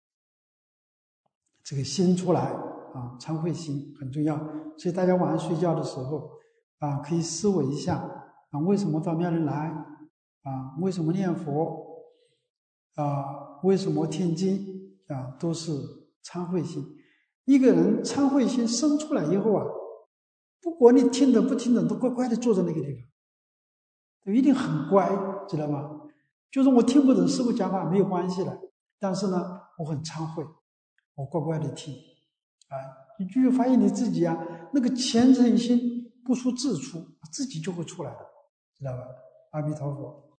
这个心出来啊，忏悔心很重要。所以大家晚上睡觉的时候啊，可以思维一下啊，为什么到庙里来啊？为什么念佛啊？为什么听经啊？都是忏悔心。一个人忏悔心生出来以后啊，不管你听懂不听懂，都乖乖的坐在那个地方，都一定很乖，知道吗？就是我听不懂师父讲法没有关系的，但是呢，我很忏悔，我乖乖的听啊，你就会发现你自己啊，那个虔诚心不出自出，自己就会出来的，知道吧？阿弥陀佛。